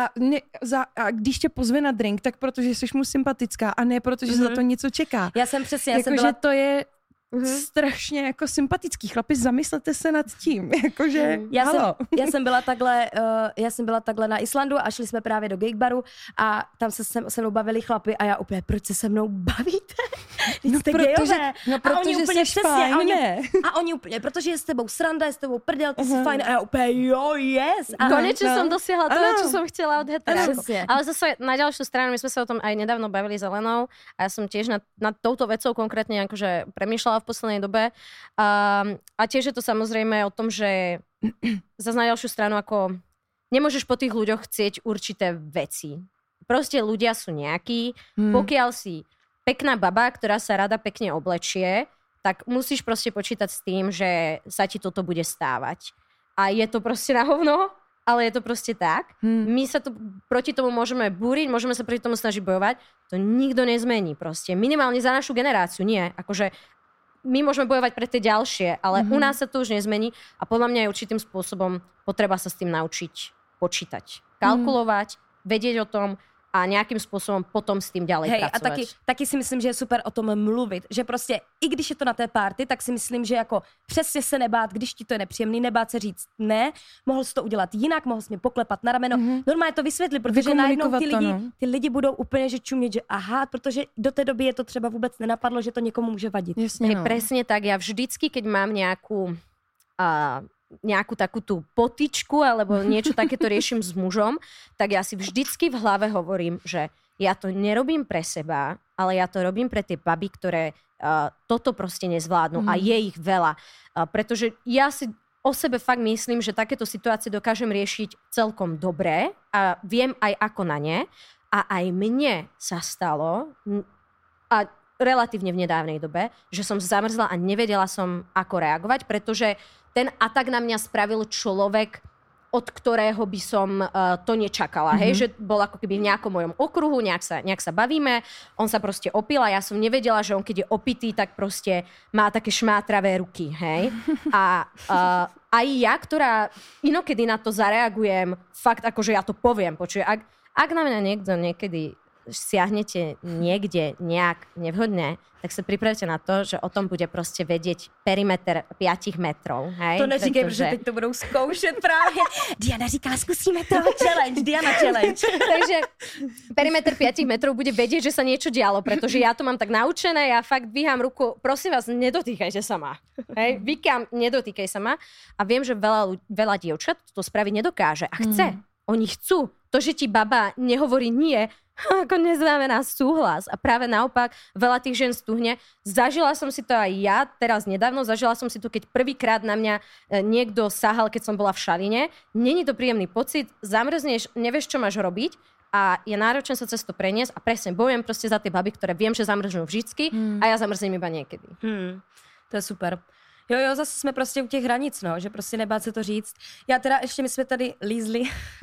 a když tě pozve na drink, tak protože jsi mu sympatická a ne protože za to něco čeká. Já jsem přesně, jako, že to je strašně jako sympatický. Chlapi, zamyslete se nad tím. Jakože, já jsem byla takhle na Islandu a šli jsme právě do gaybaru a tam se mnou bavili chlapi a já úplně, proč se se mnou bavíte? Jste gayové. No, protože jsi fajn, a oni úplně, protože je s tebou sranda, je s tebou prdel, ty jsi fajn a já úplně, jo, yes. Konečne som dosiahla to, čo som chcela od heterákov. Ale zase na ďalšiu stranu, my sme sa o tom aj nedávno bavili s Elenou a ja som tiež nad touto vecou konkrétne akože premýšľala v poslednej dobe. A tiež je to samozrejme o tom, že zase na ďalšiu stranu ako nemôžeš po tých ľuďoch chcieť určité veci. Proste ľudia sú nejakí. Pokiaľ si pekná baba, ktorá sa rada pekne oblečie, tak musíš proste počítať s tým, že sa ti toto bude stávať. A je to proste na hovno, ale je to proste tak. My sa tu proti tomu môžeme búriť, môžeme sa proti tomu snažiť bojovať. To nikto nezmení proste. Minimálne za našu generáciu nie. Akože my môžeme bojovať pre tie ďalšie, ale u nás sa to už nezmení a podľa mňa je určitým spôsobom potreba sa s tým naučiť počítať, kalkulovať, vedieť o tom a nějakým způsobem potom s tím ďalej pracovat. A taky si myslím, že je super o tom mluvit, že prostě i když je to na té party, tak si myslím, že jako přesně se nebát, když ti to je nepříjemný, nebát se říct ne, mohl jsi to udělat jinak, mohl jsi mě poklepat na rameno, normálně to vysvětlit, protože najednou ty lidi budou úplně že čumět, že aha, protože do té doby je to třeba vůbec nenapadlo, že to někomu může vadit. Jasně, no. Presne tak, ja vždycky, keď mám nejakú takú tú potičku alebo niečo takéto riešim s mužom, tak ja si vždycky v hlave hovorím, že ja to nerobím pre seba, ale ja to robím pre tie baby, ktoré toto proste nezvládnu a je ich veľa. Pretože ja si o sebe fakt myslím, že takéto situácie dokážem riešiť celkom dobre a viem aj ako na ne. A aj mne sa stalo a relatívne v nedávnej dobe, že som zamrzla a nevedela som ako reagovať, pretože ten atak na mňa spravil človek, od ktorého by som to nečakala. Hej? Že bol ako keby v nejakom mojom okruhu, nejak sa bavíme, on sa proste opil a ja som nevedela, že on keď je opitý, tak proste má také šmátravé ruky. Hej? A aj ja, ktorá inokedy na to zareagujem, fakt akože ja to poviem, počuj, ak na mňa niekto niekedy siahnete niekde nejak nevhodne, tak sa pripravte na to, že o tom bude proste vedieť perimeter 5 metrov. Hej? To neříkej, protože teď to budou zkoušet právě. Diana říkala, zkusíme to. Challenge, Diana challenge. Takže perimeter 5 metrov bude vedieť, že sa niečo dialo, pretože ja to mám tak naučené, ja fakt dvíham ruku, prosím vás, nedotýkajte sa ma. Hej? Vykám, nedotýkaj sa ma. A viem, že veľa dievčat to spraviť nedokáže a chce. Oni chcú. To, že ti baba nehovorí nie, ako neznamená súhlas. A práve naopak, veľa tých žien stuhne. Zažila som si to aj ja, teraz nedávno, zažila som si to, keď prvýkrát na mňa niekto sahal, keď som bola v šaline. Není to príjemný pocit, zamrzneš, nevieš, čo máš robiť a je náročné sa cez to preniesť a presne bojujem proste za tie baby, ktoré viem, že zamrznú vždycky a ja zamrznem iba niekedy. To je super. Jo, zase jsme prostě u těch hranic, no, že prostě nebát se to říct. Já teda ještě, my jsme tady lízli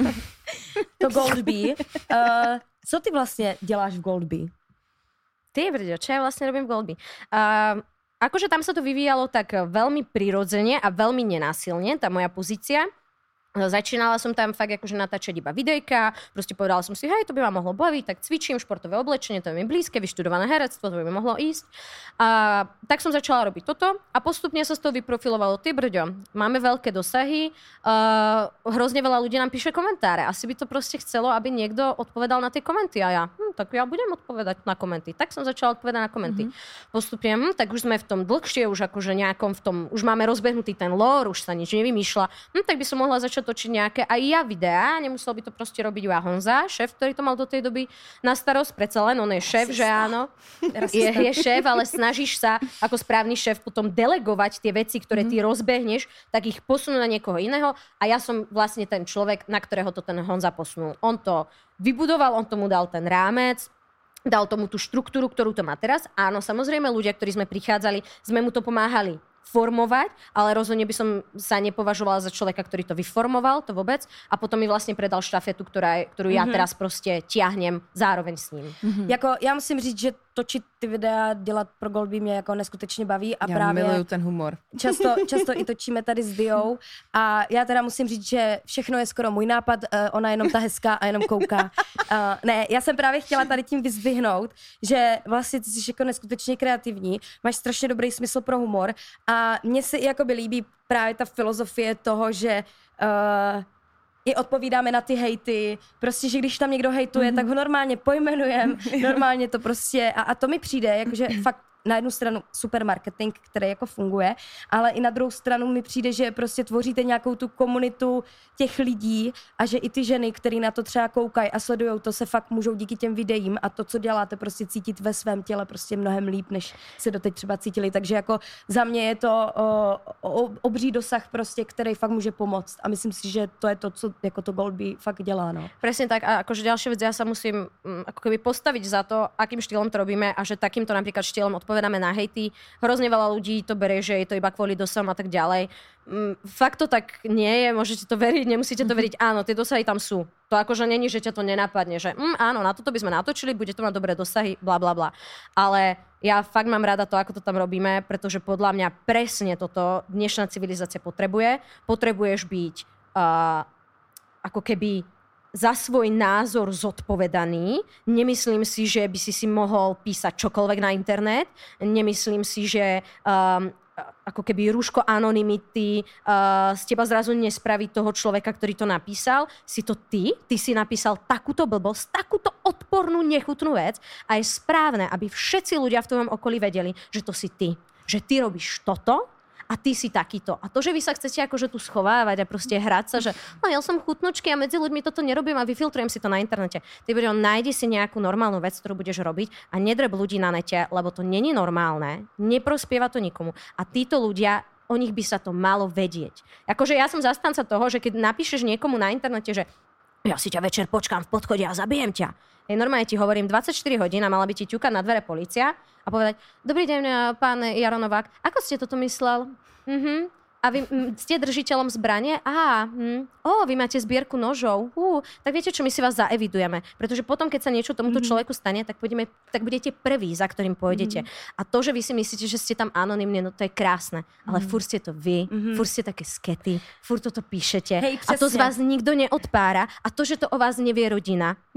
to Goldbee. Co ty vlastně děláš v Goldbee? Ty brďo, čo ja vlastne robím v Goldbee? Akože tam sa to vyvíjalo tak veľmi prirodzene a veľmi nenásilne, tá moja pozícia. Začínala som tam fakt akože natáčať iba videjka, proste povedala som si, hej, to by ma mohlo baviť, tak cvičím, športové oblečenie, to je mi blízke, vyštudované herectvo, to by mi mohlo ísť. A tak som začala robiť toto a postupne sa z toho vyprofilovalo, ty brďo, máme veľké dosahy, hrozne veľa ľudí nám píše komentáre, asi by to proste chcelo, aby niekto odpovedal na tie komenty a ja, tak ja budem odpovedať na komenty. Tak som začala odpovedať na komenty. Postupne, tak už sme v tom dlhšie, už akože nejakom v tom, už máme rozbehnutý ten lore, už sa nič nevymýšľa, tak by som mohla začať točiť nejaké aj ja videá, nemusel by to proste robiť iba Honza, šéf, ktorý to mal do tej doby na starosť, predsa len on je šéf, že áno, je šéf, ale snažíš sa ako správny šéf potom delegovať tie veci, ktoré ty rozbehneš, tak ich posunúť na niekoho iného a ja som vlastne ten človek, na ktorého to ten Honza posunul. On to vybudoval, on tomu dal ten rámec, dal tomu tú štruktúru, ktorú to má teraz. Áno, samozrejme, ľudia, ktorí sme prichádzali, sme mu to pomáhali formovať, ale rozhodne by som sa nepovažovala za človeka, ktorý to vyformoval, to vôbec, a potom mi vlastne predal štafetu, ktorú ja teraz proste tiahnem zároveň s ním. Jako, já musím říct, že točit ty videa, dělat pro Goldbee mě jako neskutečně baví a Já právě miluju ten humor. Často i točíme tady s Diou a já teda musím říct, že všechno je skoro můj nápad, ona jenom ta hezká a jenom kouká. Ne, já jsem právě chtěla tady tím vyzdvihnout, že vlastně ty jsi jako neskutečně kreativní, máš strašně dobrý smysl pro humor a mně se jakoby líbí právě ta filozofie toho, že i odpovídáme na ty hejty, prostě, že když tam někdo hejtuje, tak ho normálně pojmenujem, normálně to prostě, a to mi přijde, jakože fakt na jednu stranu super marketing, který jako funguje, ale i na druhou stranu mi přijde, že prostě tvoříte nějakou tu komunitu těch lidí a že i ty ženy, které na to třeba koukají a sledujou to, se fakt můžou díky těm videím a to, co děláte, prostě cítit ve svém těle prostě mnohem líp, než se doteď třeba cítili. Takže jako za mě je to obří dosah prostě, který fakt může pomoct a myslím si, že to je to, co jako to Goldbee fakt dělá. No. Presne tak a akože ďalšia vec, ja sa musím ako keby postaviť za to, akým štýlom to robíme a že takýmto napríklad štýlom odpovedáme na hejty. Hrozne veľa ľudí to berie, že je to iba kvôli dosahom a tak ďalej. Fakt to tak nie je, môžete to veriť, nemusíte to veriť. Áno, tie dosahy tam sú. To akože není, že ťa to nenapadne, že áno, na toto by sme natočili, bude to mať dobré dosahy, bla bla bla. Ale ja fakt mám rada to, ako to tam robíme, pretože podľa mňa presne toto dnešná civilizácia potrebuje. Potrebuješ byť ako keby za svoj názor zodpovedaný. Nemyslím si, že by si mohol písať čokoľvek na internet. Nemyslím si, že ako keby rúško anonymity z teba zrazu nespraví toho človeka, ktorý to napísal. Si to ty si napísal takúto blbosť, takúto odpornú, nechutnú vec a je správne, aby všetci ľudia v tvojom okolí vedeli, že to si ty. Že ty robíš toto a ty si takýto. A to, že vy sa chcete akože tu schovávať a proste hrať sa, že no ja som chutnočky a medzi ľuďmi toto nerobím a vyfiltrujem si to na internete. Ty budeš, nájdi si nejakú normálnu vec, ktorú budeš robiť a nedreb ľudí na nete, lebo to není normálne, neprospieva to nikomu. A títo ľudia, o nich by sa to malo vedieť. Akože ja som zastanca toho, že keď napíšeš niekomu na internete, že ja si ťa večer počkám v podchode a zabijem ťa. Normálne ti hovorím, 24 hodín a mala by ti ťukať na dvere polícia a povedať, dobrý deň, pán Jaronovák, ako ste toto myslel? A vy ste držiteľom zbrane? Vy máte zbierku nožov. Tak viete čo, my si vás zaevidujeme. Pretože potom, keď sa niečo tomuto človeku stane, tak budete prví, za ktorým pôjdete. A to, že vy si myslíte, že ste tam anonymne, no to je krásne. Ale furt ste to vy, furt ste také skety, furt toto píšete. Hej, a to z vás nikto neodpára. A to, že to o vás nevie rodina,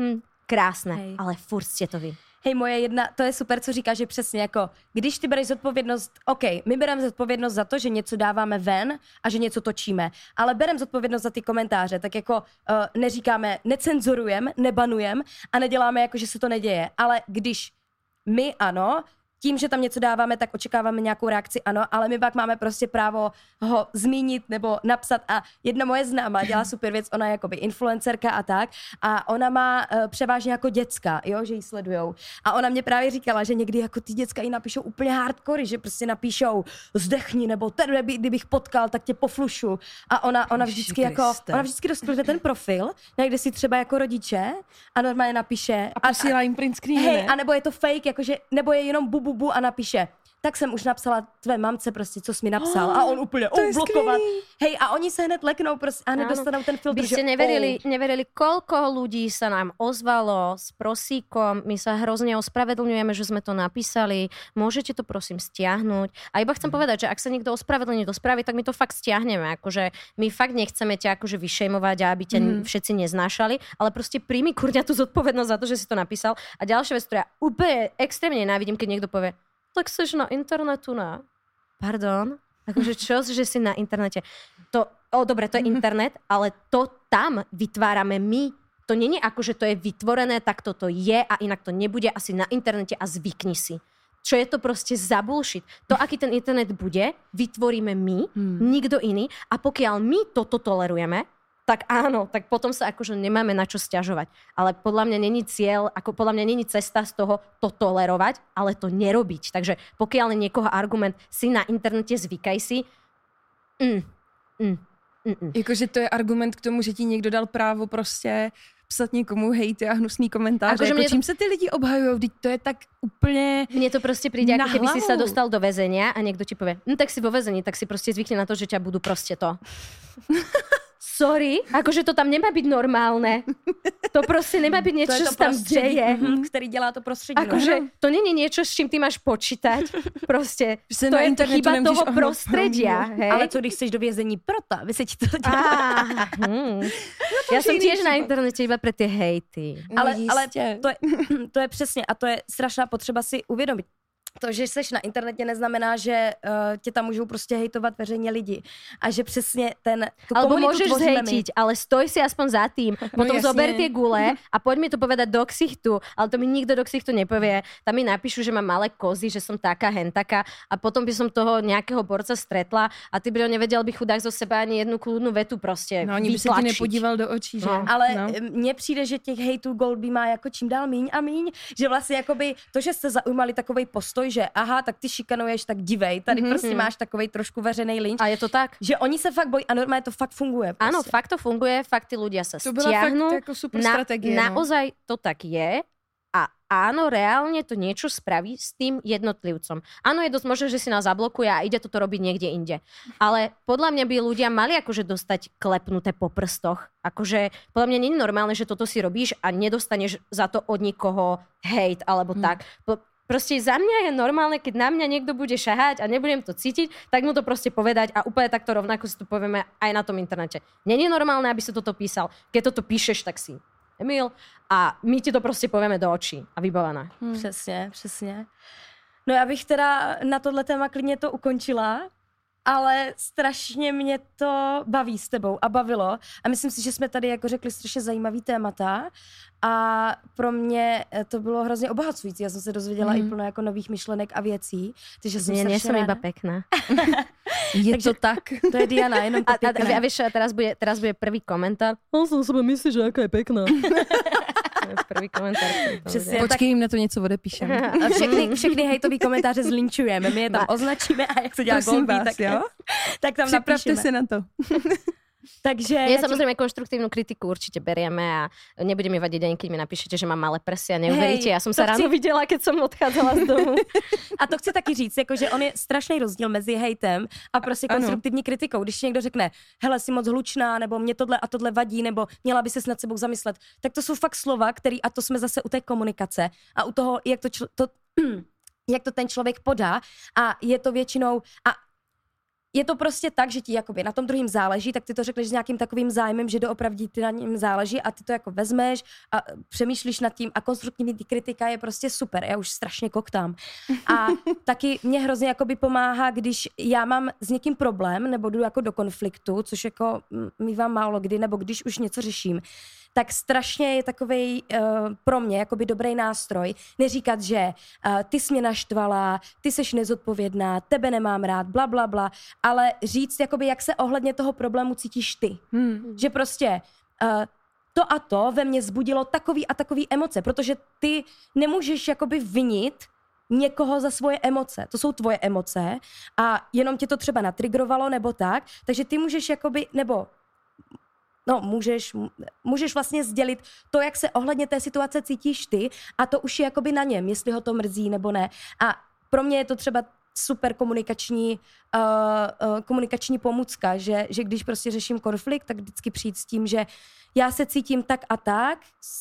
krásné, Hej. ale furt ste to vy. Hej, moje jedna, to je super, co říkáš, že přesně jako, když ty bereš zodpovědnost, OK, my bereme zodpovědnost za to, že něco dáváme ven a že něco točíme, ale bereme zodpovědnost za ty komentáře, tak jako neříkáme, necenzurujeme, nebanujeme a neděláme jako, že se to neděje, ale když my ano, tím, že tam něco dáváme, tak očekáváme nějakou reakci, ano, ale my pak máme prostě právo ho zmínit nebo napsat a jedna moje známá dělá super věc, ona je jakoby influencerka a tak a ona má převážně jako děcka, jo, že ji sledujou a ona mě právě říkala, že někdy jako ty děcka jí napíšou úplně hardcore, že prostě napíšou zdechni nebo tebe, kdybych potkal, tak tě poflušu a ona vždycky jako, ona vždycky rozklikne ten profil, najde si třeba jako rodiče a normálně napíše A posílá jim print screen, hej, a nebo je to fake, jakože, nebo je jenom bu a napíše, tak jsem už napsala tvé mamce prostě, co jsi mi napsal a on úplně blokovat. Hej, a oni se hned leknou prostě a nedostanou ten filtr, By ste neverili, koľko ľudí sa nám ozvalo s prosíkom, my sa hrozne ospravedlňujeme, že sme to napísali, môžete to prosím stiahnuť. A iba chcem povedať, že ak sa niekto ospravedlní do správy, tak my to fakt stiahneme, akože my fakt nechceme ťa akože vyšejmovať a aby ťa všetci neznášali, ale proste príjmi kurňa tú zodpovednosť za to, že si to napísal. A ďalšia vec, ktorá úplne extrémne nenávidím, keď niekto povie, tak seš na internetu, ne? Pardon? Akože čo, že si na internete? Dobre, to je internet, ale to tam vytvárame my. To nie je ako, že to je vytvorené, tak toto je a inak to nebude asi na internete a zvykni si. Čo je to proste za bullshit? To, aký ten internet bude, vytvoríme my, nikto iný a pokiaľ my toto tolerujeme, tak áno, tak potom sa akože nemáme na čo sťažovať. Ale podľa mňa není cieľ, podľa mňa není cesta z toho to tolerovať, ale to nerobiť. Takže pokiaľ je niekoho argument, si na internete zvykaj si, Jakože to je argument k tomu, že ti někdo dal právo prostě psat někomu hejty a hnusný komentáře. Jako čím se ty lidi obhajují? Vždyť to je tak úplně mne to proste príde, ako keby si sa dostal do väzenia a niekto ti povie, tak si vo väzení, tak si proste zvykne na to, že ťa budú proste to. Sorry, akože to tam nemá byť normálne. To proste nemá byť niečo, čo sa tam deje. Který dělá to prostředí. Akože to není niečo, s čím ty máš počítať. Proste to je chyba toho prostredia. Hej? Ale co když jsi do vězení proto, aby se ti to dělalo? Ja som tiež na internete iba pre tie hejty. Ale to je přesně a to je strašná potřeba si uvědomit. To, že jsi na internete, neznamená, že tě tam můžou prostě hejtovat veřejně lidi. A že přesně tu alebo komunitu môžeš zhejtiť, ale stoj si aspoň za tým. Potom zober tie gule a poď mi to povedať do ksichtu. Ale to mi nikto do ksichtu nepovie. Tam mi napíšu, že mám malé kozy, že som taká, hentaka a potom by som toho nejakého borca stretla a ty by nevedel by chudák zo seba ani jednu kľudnú vetu prostě No, ani by se ti nepodíval do očí, že? No. Ale mně přijde, že těch hejtů Goldby má jako čím dál míň a míň, že vlastně jakoby to, že jste zaujímali takovej postoj, že aha, tak ty šikanuješ, tak divej, tady prostě máš takovej trošku veřejný lynč. A je to tak? Že oni se fakt bojí a normálně to fakt funguje. Prostě. Áno, fakt to funguje, fakt ty ľudia sa to byla stiahnu. fakt jako super strategie. Naozaj to tak je a áno, reálne to niečo spraví s tým jednotlivcom. Áno, je dosť možné, že si nás zablokuje a ide toto robiť niekde inde. Ale podľa mňa by ľudia mali akože dostať klepnuté po prstoch. Akože podľa mňa nie je normálne, že toto si robíš a nedostaneš za to od nikoho hejt alebo tak. Proste za mňa je normálne, keď na mňa niekto bude šahať a nebudem to cítiť, tak mu to proste povedať a úplne takto rovnako si to povieme aj na tom internete. Není normálne, aby si toto písal. Keď toto píšeš, tak si Emil a my ti to prostě povieme do očí a vybavené. Přesně. No já bych teda na tohle téma klidně to ukončila, ale strašně mě to baví s tebou a bavilo a myslím si, že jsme tady jako řekli strašně zajímavý témata a pro mě to bylo hrozně obohacující. Já jsem se dozvěděla i plno jako nových myšlenek a věcí. Takže jsem nie som ráda. iba pekná. Takže to tak. To je Diana, jenom to pěkné. A vieš, teraz bude prvý komentár. On som sebe myslí, že aká je pekná. Prvý komentár. Přesně, počkej, jim na to něco odepíšeme. A všechny hejtový komentáře zlinčujeme. My je tam označíme a jak to dělá Goldby, tak tam připravte napíšeme. se na to. Takže samozrejme konštruktívnu kritiku určite berieme a nebude mi vadiť ani keď mi napíšete, že mám malé prsy a neuveríte. Ja som sa ráno videla, keď som odchádzala z domu. A to chci taky říct, jako, že on je strašný rozdíl mezi hejtem a prostě konstruktivní kritikou. Když někdo řekne, hele, jsi moc hlučná, nebo mě tohle a tohle vadí, nebo měla by ses nad sebou zamyslet, tak to jsou fakt slova, který, a to jsme zase u té komunikace a u toho, jak to, jak to ten člověk podá a je to většinou, a je to prostě tak, že ti jakoby na tom druhým záleží, tak ty to řekneš s nějakým takovým zájmem, že doopravdy ty na něm záleží a ty to jako vezmeš a přemýšlíš nad tím a konstruktivní kritika je prostě super. Já už strašně koktám. A taky mě hrozně jakoby pomáhá, když já mám s někým problém nebo jdu jako do konfliktu, což jako mívám málo kdy, nebo když už něco řeším, tak strašně je takovej pro mě jakoby dobrý nástroj neříkat, že ty jsi mě naštvala, ty seš nezodpovědná, tebe nemám rád, bla, bla, bla, ale říct, jakoby, jak se ohledně toho problému cítíš ty. Že prostě to a to ve mně zbudilo takový a takový emoce, protože ty nemůžeš jakoby vinit někoho za svoje emoce. To jsou tvoje emoce a jenom tě to třeba natrigrovalo nebo tak, takže ty můžeš jakoby, nebo no, můžeš vlastně sdělit to, jak se ohledně té situace cítíš ty a to už je jakoby na něm, jestli ho to mrzí nebo ne. A pro mě je to třeba super komunikační pomůcka, že když prostě řeším konflikt, tak vždycky přijít s tím, že já se cítím tak a tak.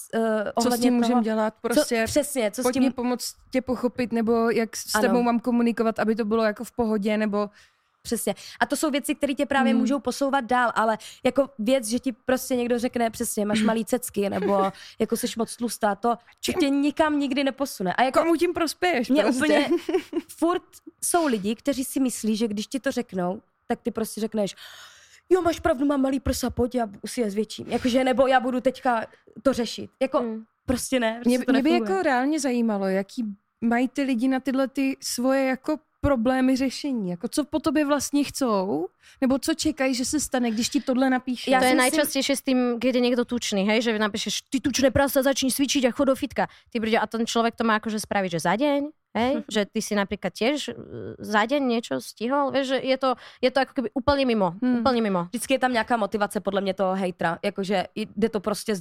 Co s tím můžeme dělat? Prostě přesně. Pojď mi pomoct tě pochopit, nebo jak s tebou mám komunikovat, aby to bylo jako v pohodě, nebo... Přesně. A to jsou věci, které tě právě můžou posouvat dál, ale jako věc, že ti prostě někdo řekne přesně, máš malý cecky, nebo jako jsi moc tlustá, to tě nikam nikdy neposune. A jako komu tím prospěješ mě prostě? Úplně furt jsou lidi, kteří si myslí, že když ti to řeknou, tak ty prostě řekneš, jo, máš pravdu, mám malý prsa, pojď, já si je zvětším. Jakože, nebo já budu teďka to řešit. Jako, prostě ne. Prostě mě by jako reálně zajímalo, jaký mají ty lidi na tyhle ty svoje jako problémy řešení. Jako co po tobě vlastně chcou, nebo co čekají, že se stane, když ti tohle napíše. To je najčastejšie s tým, keď je niekto tučný, hej, že napíšeš, ty tučné prasa, začni cvičiť a chod do fitka. Ty brďo, a ten človek to má akože spraviť, že za deň, hej, že ty si napríklad tiež za deň niečo stihol, vieš, že je to ako keby úplne mimo, úplne mimo. Vždycky je tam nějaká motivace podle mě toho hejtra, jakože jde to prostě z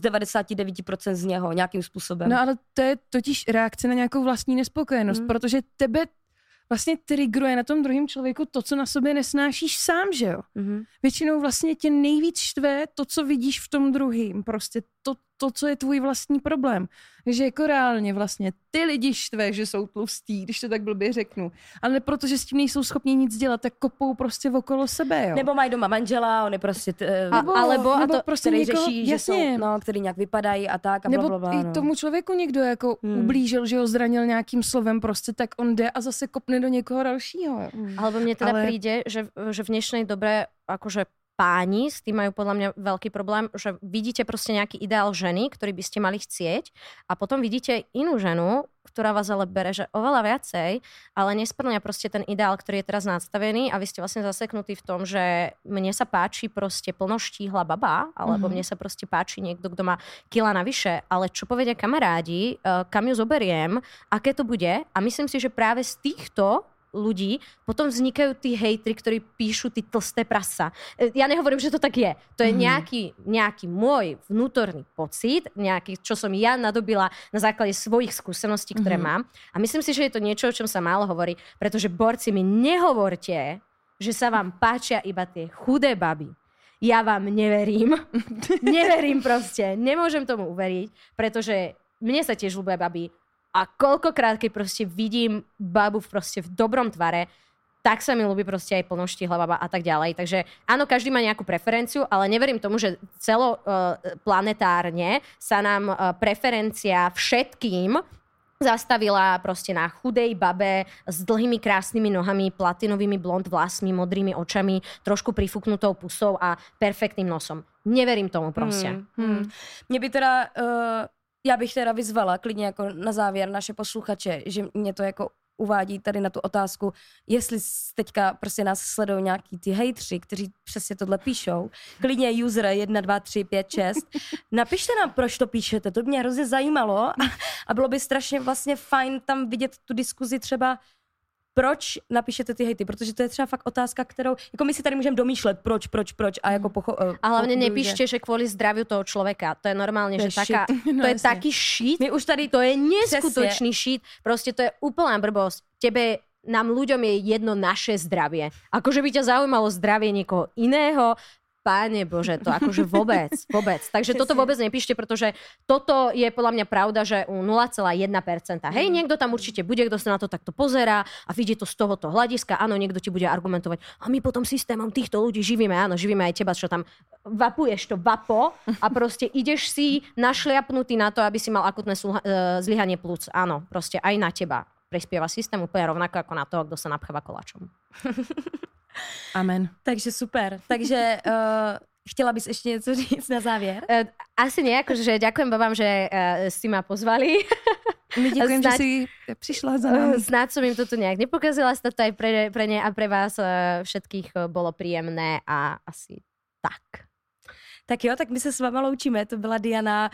99% z něho nějakým způsobem. No ale to je totiž reakce na nějakou vlastní nespokojenost, protože tebe vlastně trigruje na tom druhém člověku to, co na sobě nesnášíš sám, že jo? Většinou vlastně tě nejvíc štve to, co vidíš v tom druhým. Prostě to, co je tvůj vlastní problém. Takže jako reálně vlastně ty lidi štve, že jsou tlustí, když to tak blbě řeknu. Ale protože s tím nejsou schopni nic dělat, tak kopou prostě okolo sebe, jo? Nebo mají doma manžela, on je prostě... nebo to prostě který někoho, řeší, že jsou, který nějak vypadají a tak a blablabla. Nebo i tomu člověku někdo jako ublížil, že ho zranil nějakým slovem prostě, tak on jde a zase kopne do někoho dalšího. Jo? Alebo mne teda príde, že v dnešnej dobe akože páni s tým majú podľa mňa veľký problém, že vidíte proste nejaký ideál ženy, ktorý by ste mali chcieť a potom vidíte inú ženu, ktorá vás ale bere, že oveľa viacej, ale nesplňa proste ten ideál, ktorý je teraz nastavený a vy ste vlastne zaseknutí v tom, že mne sa páči proste plnoštíhla baba, alebo mne sa proste páči niekto, kto má kila navyše, ale čo povedia kamarádi, kam ju zoberiem, aké to bude a myslím si, že práve z týchto ľudí, potom vznikajú tí hejtri, ktorí píšu ty tlsté prasa. Ja nehovorím, že to tak je. To je nejaký môj vnútorný pocit, nejaký, čo som ja nadobila na základe svojich skúseností, ktoré mám. A myslím si, že je to niečo, o čom sa málo hovorí, pretože borci, mi nehovorte, že sa vám páčia iba tie chudé baby. Ja vám neverím. Neverím proste. Nemôžem tomu uveriť, pretože mne sa tiež ľúbia baby. A koľkokrát, keď proste vidím babu proste v dobrom tvare, tak sa mi ľúbi proste aj plnoštíhla baba a tak ďalej. Takže áno, každý má nejakú preferenciu, ale neverím tomu, že celoplanetárne sa nám preferencia všetkým zastavila proste na chudej babe s dlhými krásnymi nohami, platinovými blond vlasmi, modrými očami, trošku prifúknutou pusou a perfektným nosom. Neverím tomu proste. Mně by teda... Já bych teda vyzvala klidně jako na závěr naše posluchače, že mě to jako uvádí tady na tu otázku, jestli teďka prostě nás sledují nějaký ty hejtři, kteří přesně tohle píšou. Klidně user 1, 2, 3, 5, 6. Napište nám, proč to píšete, to by mě hrozně zajímalo a bylo by strašně vlastně fajn tam vidět tu diskuzi třeba, proč napíšete ty hejty, protože to je třeba fakt otázka, kterou, jako my si tady můžeme domýšlet, proč a jako a hlavne nepíšte, že kvôli zdraviu toho človeka, to je normálne, že taká, to je taký šít, my už tady to je neskutočný šít, proste to je úplná blbosť. Nám ľuďom je jedno naše zdravie. Akože by ťa zaujímalo zdravie niekoho iného, Páne Bože, to akože vôbec. Takže toto vôbec nepíšte, pretože toto je podľa mňa pravda, že u 0,1%. Hej, niekto tam určite bude, kto sa na to takto pozerá a vidí to z tohoto hľadiska. Áno, niekto ti bude argumentovať, a my potom systémom týchto ľudí živíme. Áno, živíme aj teba, čo tam vapuješ to vapo a proste ideš si našliapnutý na to, aby si mal akutné zlyhanie plúc. Áno, proste aj na teba prispieva systém úplne rovnako ako na toho, kto sa napcháva koláčom. Amen. Takže super. Takže chtěla bys ještě něco říct na závěr? Asi nie, akože ďakujem babám, že si ma pozvali. My ďakujem, že si prišla za nami. Snáď som im to tu nejak nepokazila, snad to aj pre ne a pre vás všetkých bolo príjemné a asi tak. Tak jo, tak my se s váma loučíme, to byla Diana.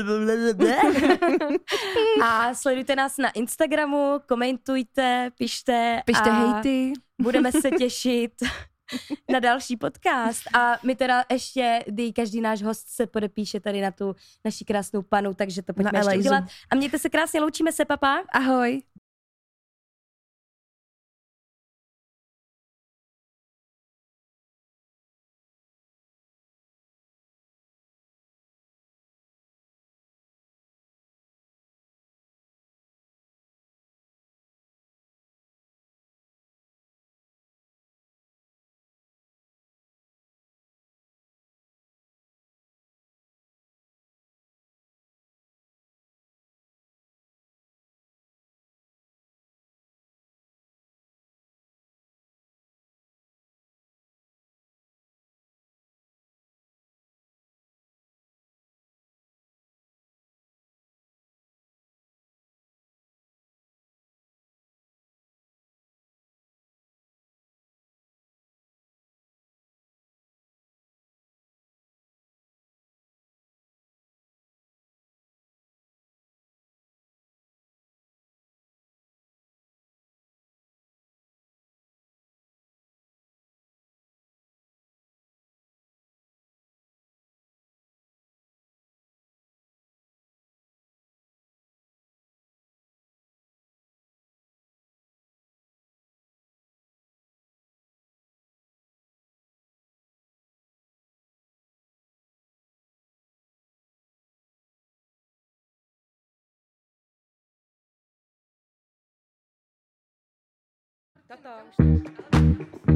A sledujte nás na Instagramu, komentujte, pište. Pište a hejty. budeme se těšit na další podcast. A my teda ještě, kdy každý náš host se podepíše tady na tu naši krásnou panu, takže to pojďme ještě udělat. A mějte se krásně, loučíme se, papa. Ahoj. Tato.